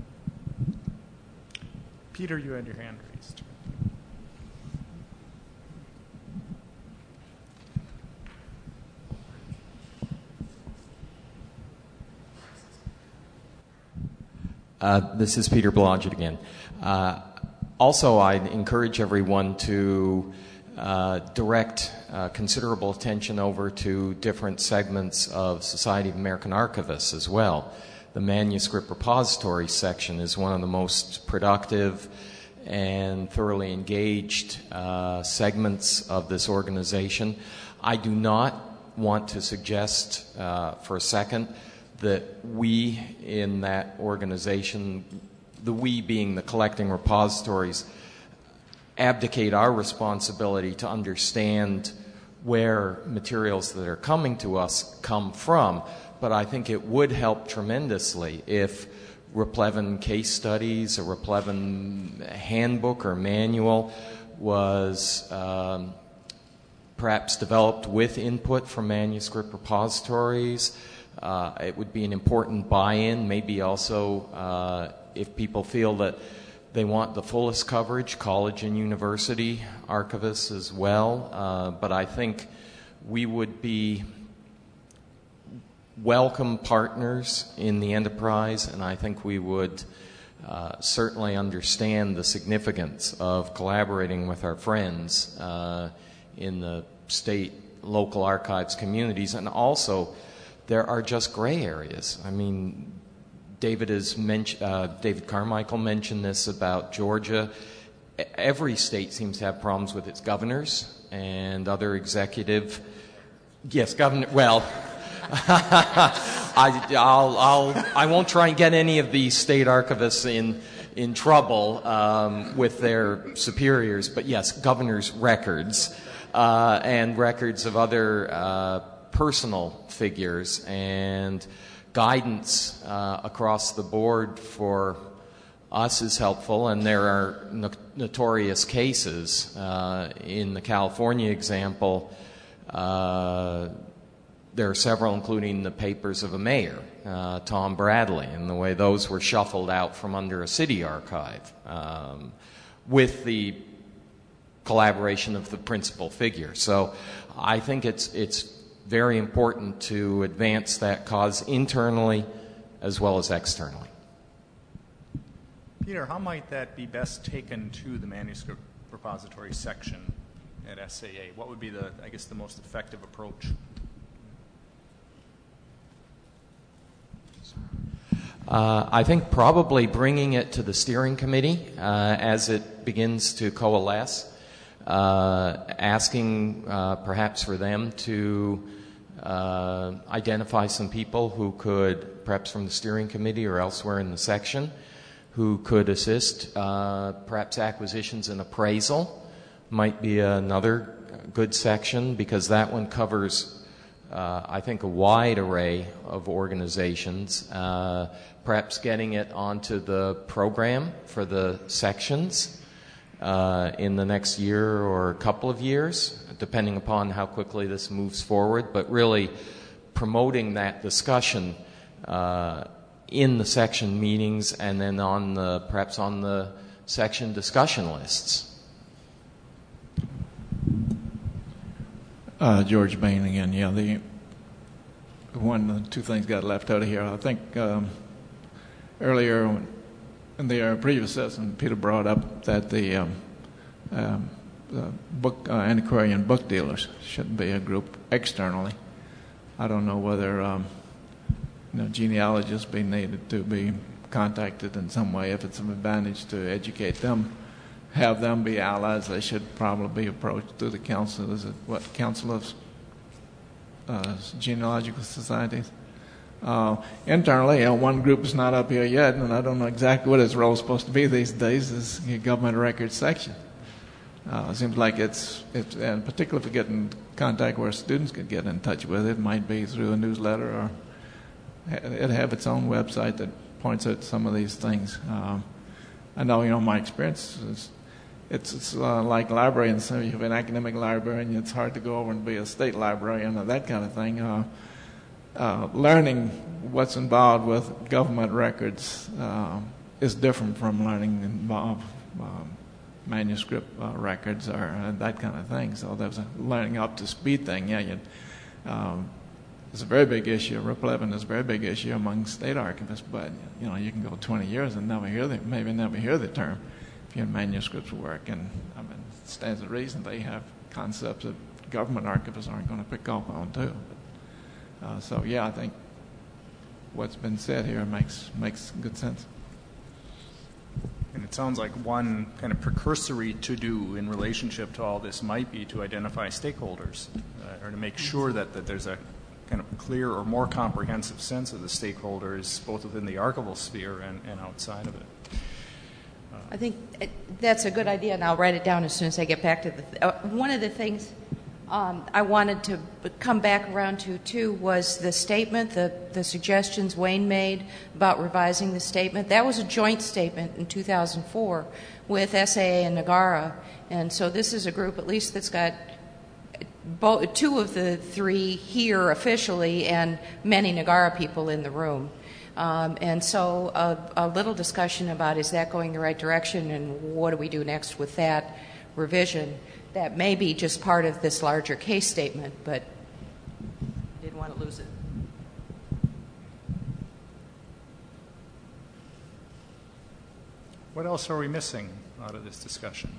Peter, you had your hand raised. Uh, this is Peter Blodgett again. Uh, also, I encourage everyone to uh, direct uh, considerable attention over to different segments of Society of American Archivists as well. The manuscript repository section is one of the most productive and thoroughly engaged uh, segments of this organization. I do not want to suggest uh, for a second that we in that organization, the we being the collecting repositories, abdicate our responsibility to understand where materials that are coming to us come from. But I think it would help tremendously if Raplevin case studies, a Raplevin handbook or manual was um, perhaps developed with input from manuscript repositories. Uh, it would be an important buy-in, maybe also uh, if people feel that they want the fullest coverage, college and university archivists as well. Uh, but I think we would be welcome partners in the enterprise, and I think we would uh, certainly understand the significance of collaborating with our friends uh, in the state, local archives communities. And also, there are just gray areas. I mean, David has mentioned, uh, David Carmichael mentioned this about Georgia. Every state seems to have problems with its governors and other executive. Yes, governor. Well, I, I'll, I'll, I won't try and get any of the state archivists in in trouble um, with their superiors. But yes, governors' records uh, and records of other uh, personal figures and guidance uh, across the board for us is helpful, and there are no- notorious cases. Uh, in the California example, uh, there are several, including the papers of a mayor, uh, Tom Bradley, and the way those were shuffled out from under a city archive um, with the collaboration of the principal figure. So I think it's it's very important to advance that cause internally as well as externally. Peter, how might that be best taken to the manuscript repository section at S A A? What would be the, I guess, the most effective approach? Uh, I think probably bringing it to the steering committee uh, as it begins to coalesce, uh, asking uh, perhaps for them to uh, identify some people who could, perhaps from the steering committee or elsewhere in the section, who could assist. Uh, perhaps acquisitions and appraisal might be another good section, because that one covers Uh, I think a wide array of organizations, uh, perhaps getting it onto the program for the sections uh, in the next year or a couple of years, depending upon how quickly this moves forward, but really promoting that discussion uh, in the section meetings and then on the, perhaps on the section discussion lists. Uh, George Bain again. Yeah, the one, the two things got left out of here. I think um, earlier in the uh, previous session, Peter brought up that the, um, um, the book uh, antiquarian book dealers should be a group externally. I don't know whether um, you know, genealogists be needed to be contacted in some way. If it's an advantage to educate them, have them be allies, they should probably be approached through the council. Is it what, Council of uh, Genealogical Societies? Uh, internally, uh, one group is not up here yet, and I don't know exactly what its role is supposed to be these days, is the government records section. Uh, it seems like it's, it's, and particularly if you get in contact where students could get in touch with it, it might be through a newsletter, or it'd have its own website that points out some of these things. Um, I know, you know, my experience is It's, it's uh, like librarians. So you have an academic librarian, it's hard to go over and be a state librarian or that kind of thing. Uh, uh, learning what's involved with government records uh, is different from learning involved um, manuscript uh, records or uh, that kind of thing. So there's a learning up to speed thing. Yeah, you, um, it's a very big issue. Raplevin is a very big issue among state archivists, but you know you can go twenty years and never hear the, maybe never hear the term. Your manuscripts work, and I mean, it stands to reason they have concepts that government archivists aren't going to pick up on too. But, uh, so yeah, I think what's been said here makes makes good sense. And it sounds like one kind of precursory to-do in relationship to all this might be to identify stakeholders, uh, or to make sure that, that there's a kind of clear or more comprehensive sense of the stakeholders, both within the archival sphere and, and outside of it. Uh, I think that's a good idea, and I'll write it down as soon as I get back to the... Th- uh, one of the things um, I wanted to come back around to, too, was the statement, the, the suggestions Wayne made about revising the statement. That was a joint statement in two thousand four with S A A and NAGARA, and so this is a group at least that's got both, two of the three here officially and many NAGARA people in the room. Um, and so a, a little discussion about is that going the right direction and what do we do next with that revision. That may be just part of this larger case statement, but I didn't want to lose it. What else are we missing out of this discussion?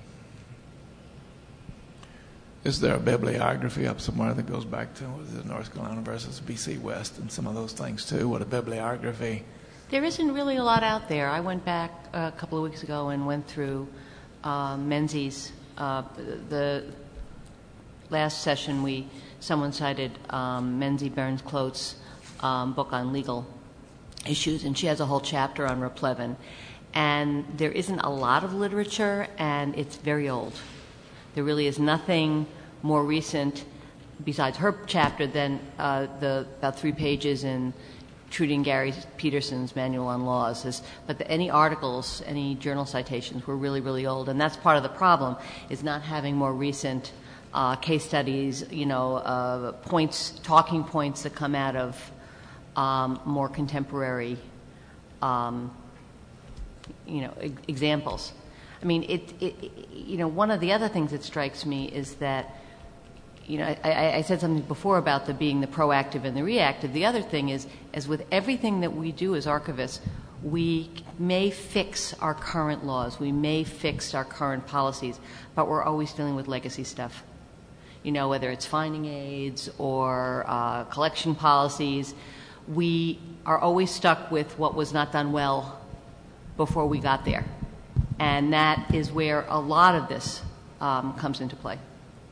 Is there a bibliography up somewhere that goes back to was it North Carolina versus B C West and some of those things too? What a bibliography. There isn't really a lot out there. I went back a couple of weeks ago and went through uh, Menzies. Uh, the last session, we someone cited um, Menzie Burns Clote's um, book on legal issues, and she has a whole chapter on Raplevin. And there isn't a lot of literature, and it's very old. There really is nothing more recent besides her chapter than uh, the about three pages in Trudy and Gary Peterson's Manual on Laws. Is, but the, any articles, any journal citations were really, really old. And that's part of the problem, is not having more recent uh, case studies, you know, uh, points, talking points that come out of um, more contemporary, um, you know, e- examples. I mean, it, it, you know, one of the other things that strikes me is that, you know, I, I said something before about the being the proactive and the reactive. The other thing is, as with everything that we do as archivists, we may fix our current laws, we may fix our current policies, but we're always dealing with legacy stuff. You know, whether it's finding aids or uh, collection policies, we are always stuck with what was not done well before we got there. And that is where a lot of this um, comes into play.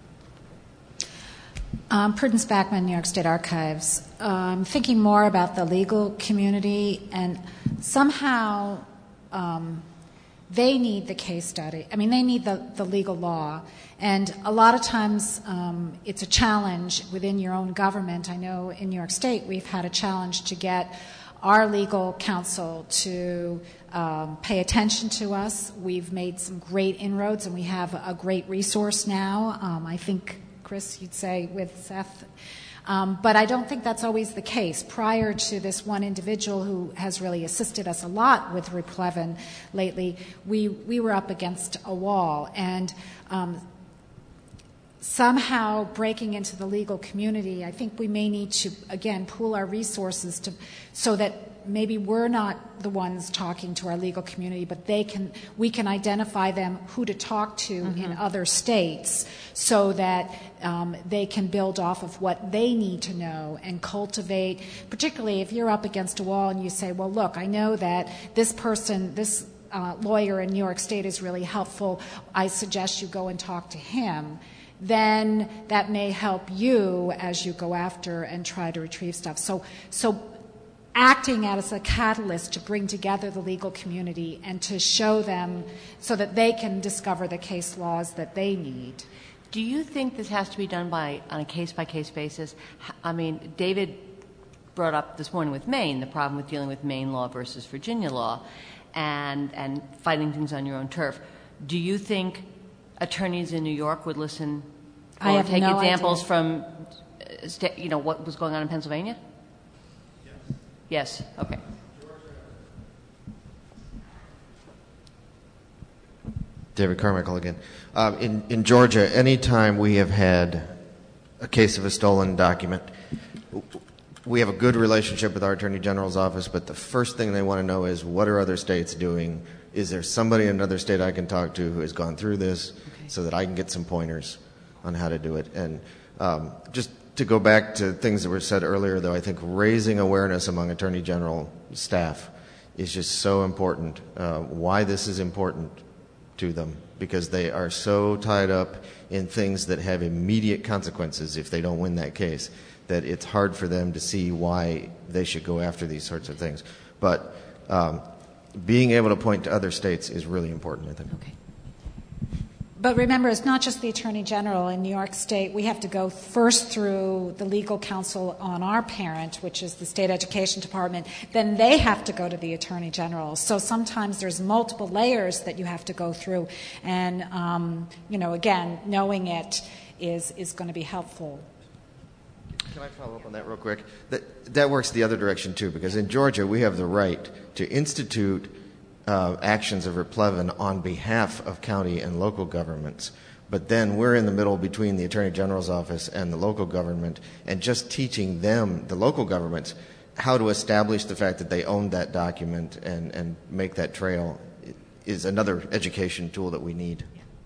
Um, Prudence Backman, New York State Archives. Um, thinking more about the legal community, and somehow um, they need the case study. I mean, they need the, the legal law. And a lot of times um, it's a challenge within your own government. I know in New York State we've had a challenge to get our legal counsel to um, pay attention to us. We've made some great inroads, and we have a great resource now. Um, I think, Chris, you'd say with Seth. Um, but I don't think that's always the case. Prior to this one individual who has really assisted us a lot with Raplevin lately, we, we were up against a wall. And um, somehow breaking into the legal community, I think we may need to, again, pool our resources to, so that maybe we're not the ones talking to our legal community, but they can, we can identify them who to talk to mm-hmm. in other states, so that um, they can build off of what they need to know and cultivate, particularly if you're up against a wall and you say, well, look, I know that this person, this uh, lawyer in New York State is really helpful. I suggest you go and talk to him. Then that may help you as you go after and try to retrieve stuff. So, so acting as a catalyst to bring together the legal community and to show them so that they can discover the case laws that they need. Do you think this has to be done by on a case-by-case basis? I mean, David brought up this morning with Maine the problem with dealing with Maine law versus Virginia law and, and fighting things on your own turf. Do you think attorneys in New York would listen or I have take no examples idea. from, uh, you know, what was going on in Pennsylvania? Yes. Yes. Okay. David Carmichael again. Um, in, in Georgia, any time we have had a case of a stolen document, we have a good relationship with our Attorney General's office, but the first thing they want to know is, what are other states doing? Is there somebody in another state I can talk to who has gone through this okay. so that I can get some pointers on how to do it? And um, just to go back to things that were said earlier, though, I think raising awareness among Attorney General staff is just so important, uh, why this is important to them, because they are so tied up in things that have immediate consequences if they don't win that case, that it's hard for them to see why they should go after these sorts of things. But um, being able to point to other states is really important, I think. Okay. But remember, it's not just the Attorney General in New York State. We have to go first through the legal counsel on our parent, which is the State Education Department. Then they have to go to the Attorney General. So sometimes there's multiple layers that you have to go through. And, um, you know, again, knowing it is, is going to be helpful. Can I follow up on that real quick? That, that works the other direction, too, because in Georgia we have the right to institute Uh, actions of replevin on behalf of county and local governments. But then we're in the middle between the Attorney General's office and the local government, and just teaching them, the local governments, how to establish the fact that they own that document and, and make that trail is another education tool that we need.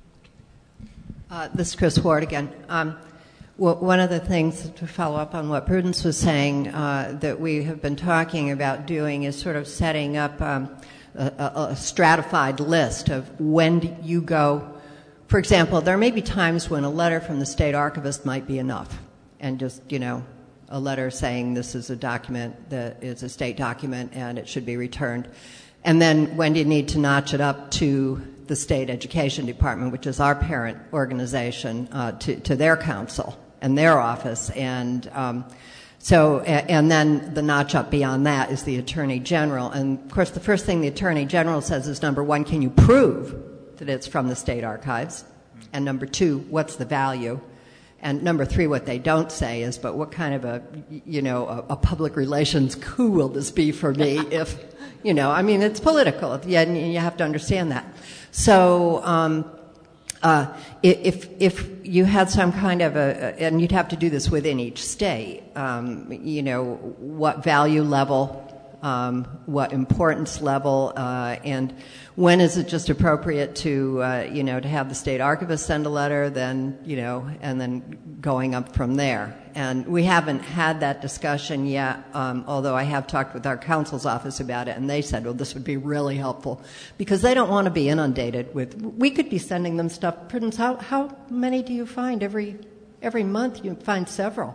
Uh, this is Chris Ward again. Um, well, one of the things, to follow up on what Prudence was saying, uh, that we have been talking about doing is sort of setting up um, A, a, a stratified list of when you go. For example, there may be times when a letter from the state archivist might be enough, and just, you know, a letter saying this is a document that is a state document and it should be returned. And then when do you need to notch it up to the State Education Department, which is our parent organization, uh, to, to their council and their office. And um, So, and then the notch up beyond that is the Attorney General. And, of course, the first thing the Attorney General says is, number one, can you prove that it's from the state archives? And number two, what's the value? And number three, what they don't say is, but what kind of a, you know, a, a public relations coup will this be for me if, you know, I mean, it's political. Yeah, you have to understand that. So, um, Uh, if if you had some kind of a, and you'd have to do this within each state, um, you know, what value level, um, what importance level, uh, and when is it just appropriate to, uh, you know, to have the state archivist send a letter, then, you know, and then going up from there. And we haven't had that discussion yet, um, although I have talked with our counsel's office about it, and they said, well, this would be really helpful, because they don't want to be inundated with, we could be sending them stuff. Prudence, how, how many do you find every, every month? You find several.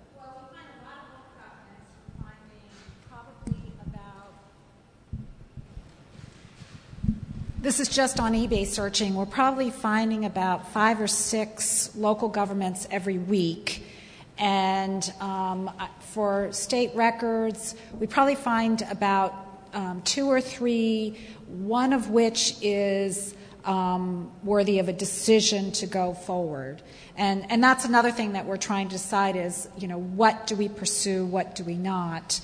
This is just on eBay searching. We're probably finding about five or six local governments every week. And um, for state records, we probably find about um, two or three, one of which is um, worthy of a decision to go forward. And, and that's another thing that we're trying to decide is, you know, what do we pursue, what do we not?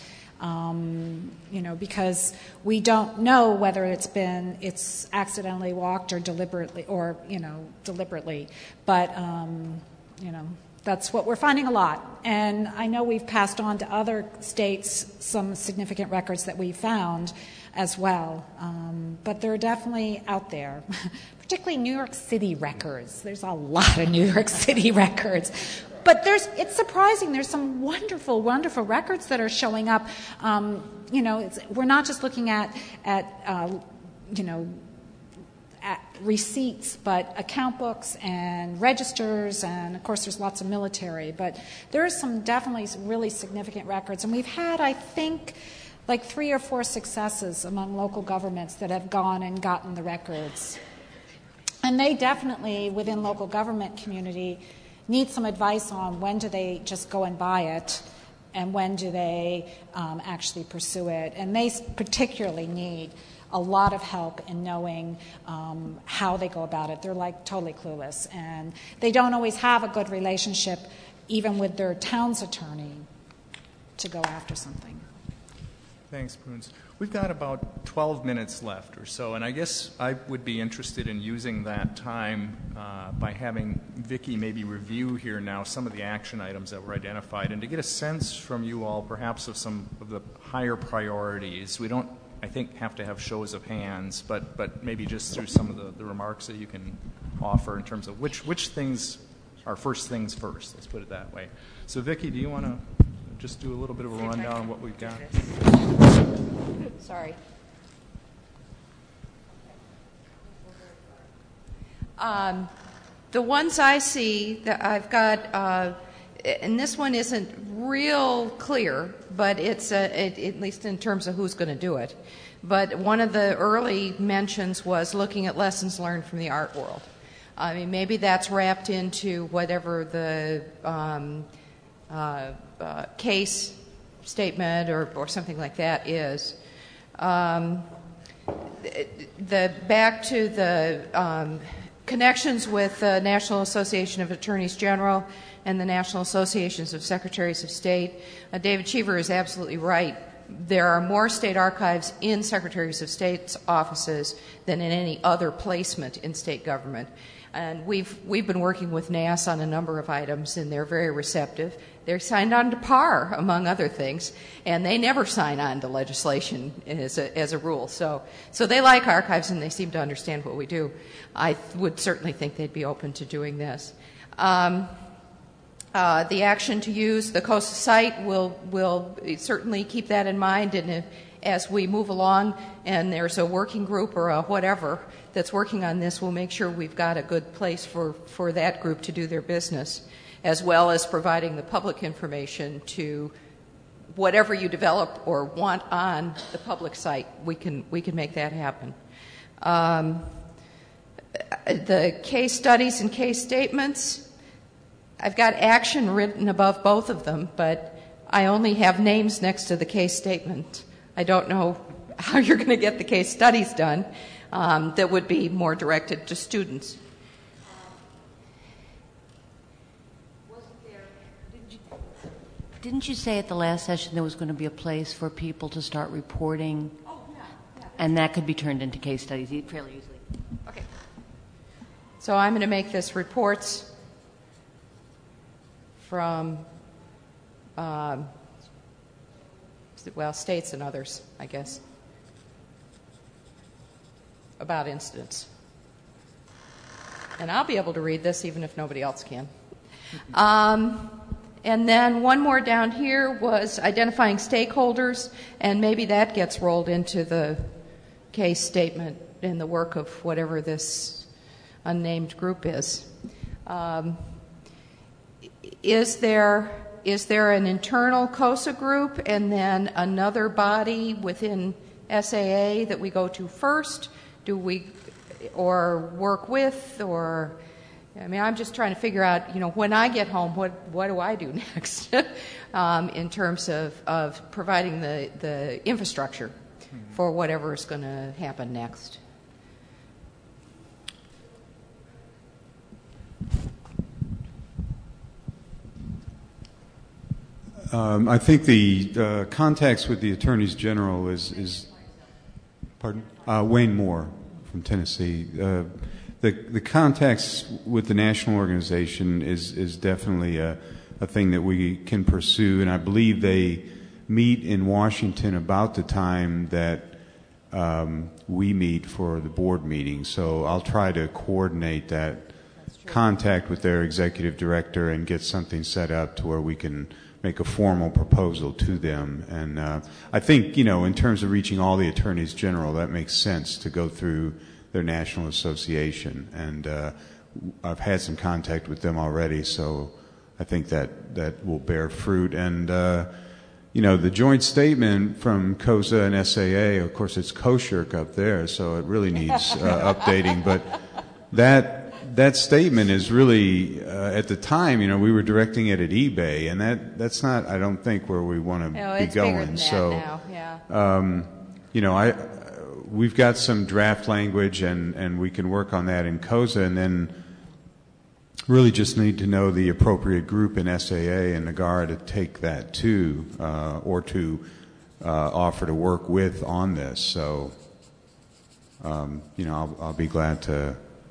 Um, you know, because we don't know whether it's been, it's accidentally walked or deliberately, or, you know, deliberately. But, um, you know, that's what we're finding a lot. And I know we've passed on to other states some significant records that we found as well. Um, but they're definitely out there, particularly New York City records. There's a lot of New York City records. But there's, it's surprising. There's some wonderful, wonderful records that are showing up. Um, you know, it's, we're not just looking at, at uh, you know, at receipts, but account books and registers, and of course there's lots of military. But there are some definitely really significant records. And we've had, I think, like three or four successes among local governments that have gone and gotten the records. And they definitely, within local government community, need some advice on when do they just go and buy it and when do they um, actually pursue it. And they particularly need a lot of help in knowing um, how they go about it. They're like totally clueless. And they don't always have a good relationship even with their town's attorney to go after something. Thanks, Prudence. We've got about twelve minutes left or so, and I guess I would be interested in using that time uh, by having Vicki maybe review here now some of the action items that were identified, and to get a sense from you all perhaps of some of the higher priorities. We don't, I think, have to have shows of hands, but, but maybe just through some of the, the remarks that you can offer in terms of which, which things are first things first, let's put it that way. So Vicki, do you want to just do a little bit of a rundown on what we've got? Sorry. Um, the ones I see that I've got, uh, and this one isn't real clear, but it's a, it, at least in terms of who's going to do it. But one of the early mentions was looking at lessons learned from the art world. I mean, maybe that's wrapped into whatever the um, uh, uh, case statement or, or something like that is. Um, the back to the um, connections with the National Association of Attorneys General and the National Associations of Secretaries of State. Uh, David Cheever is absolutely right. There are more state archives in Secretaries of State's offices than in any other placement in state government. And we've we've been working with N A S on a number of items, and they're very receptive. They're signed on to P A R, among other things, and they never sign on to legislation as a, as a rule. So, so they like archives, and they seem to understand what we do. I th- would certainly think they'd be open to doing this. Um, uh, the action to use the COSA site will will certainly keep that in mind, and if, as we move along and there's a working group or a whatever that's working on this, we'll make sure we've got a good place for, for that group to do their business, as well as providing the public information to whatever you develop or want on the public site. We can, we can make that happen. Um, the case studies and case statements, I've got action written above both of them, but I only have names next to the case statement. I don't know how you're going to get the case studies done um, that would be more directed to students. Didn't you say at the last session there was going to be a place for people to start reporting? Oh, yeah. yeah. And that could be turned into case studies fairly easily. Okay. So I'm going to make this reports from, um, well, states and others, I guess, about incidents. And I'll be able to read this even if nobody else can. Um, and then one more down here was identifying stakeholders, and maybe that gets rolled into the case statement in the work of whatever this unnamed group is. Um, is there is there an internal COSA group and then another body within S A A that we go to first? Do we or work with, or I mean, I'm just trying to figure out, you know, when I get home, what what do I do next um, in terms of, of providing the, the infrastructure mm-hmm. for whatever is going to happen next. Um, I think the uh, contacts with the attorneys general is, is pardon? Uh, Wayne Moore from Tennessee. Uh, the the contacts with the national organization is is definitely a, a thing that we can pursue, and I believe they meet in Washington about the time that um, we meet for the board meeting. So I'll try to coordinate that contact with their executive director and get something set up to where we can make a formal proposal to them. And uh, I think, you know, in terms of reaching all the attorneys general, that makes sense to go through their national association. And uh, I've had some contact with them already, so I think that that will bear fruit. And, uh, you know, the joint statement from COSA and S A A, of course, it's kosher up there, so it really needs uh, updating. But that that statement is really, uh, at the time, you know, we were directing it at eBay, and that, that's not, I don't think, where we want to no, be it's going. Bigger than so, that now. Yeah. Um, you know, I, uh, we've got some draft language, and, and we can work on that in COSA, and then really just need to know the appropriate group in S A A and NAGARA to take that to, uh, or to uh, offer to work with on this. So, um, you know, I'll, I'll be glad to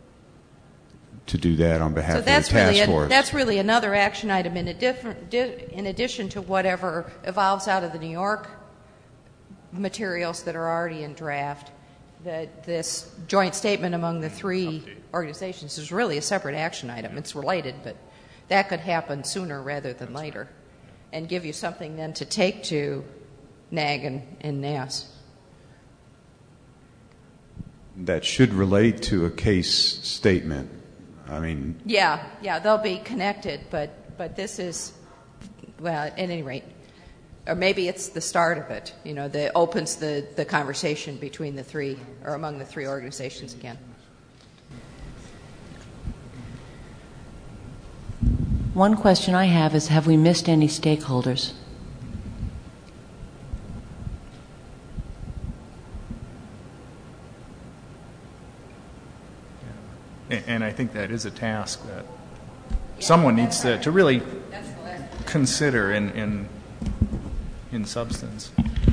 to do that on behalf so of the task really a, force. that's really another action item in, a different, di- in addition to whatever evolves out of the New York materials that are already in draft. That this joint statement among the three organizations is really a separate action item. It's related, but that could happen sooner rather than later and give you something then to take to N A G and, and N A S. that should relate to a case statement. I mean, yeah, yeah, they'll be connected, but but this is, well, at any rate, or maybe it's the start of it. You know, that opens the the conversation between the three or among the three organizations again. One question I have is, have we missed any stakeholders? And I think that is a task that someone needs to, to really consider in, in, in substance.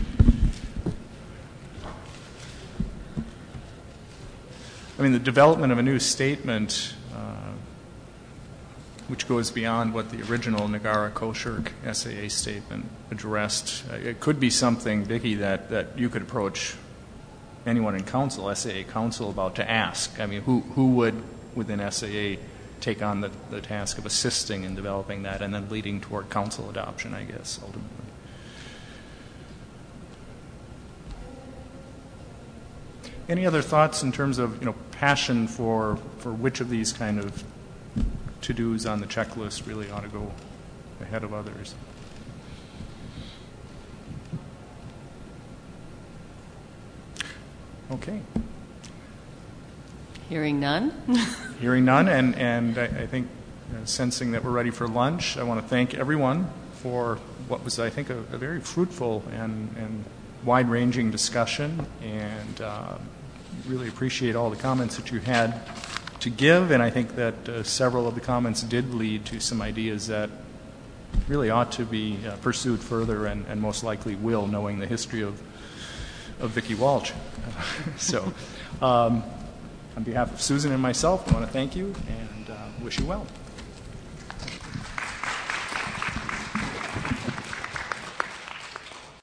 I mean, the development of a new statement, uh, which goes beyond what the original Nagara-Koshirk S A A statement addressed, uh, it could be something, Vicki, that, that you could approach anyone in council, S A A council, about to ask. I mean, who who would, within S A A, take on the, the task of assisting in developing that and then leading toward council adoption, I guess, ultimately. Any other thoughts in terms of, you know, passion for, for which of these kind of to-dos on the checklist really ought to go ahead of others? Okay. Hearing none. Hearing none, and, and I, I think uh, sensing that we're ready for lunch, I want to thank everyone for what was, I think, a, a very fruitful and, and wide-ranging discussion, and uh, really appreciate all the comments that you had to give, and I think that uh, several of the comments did lead to some ideas that really ought to be uh, pursued further and, and most likely will, knowing the history of of Vicki Walsh. So um, on behalf of Susan and myself, I want to thank you and uh, wish you well.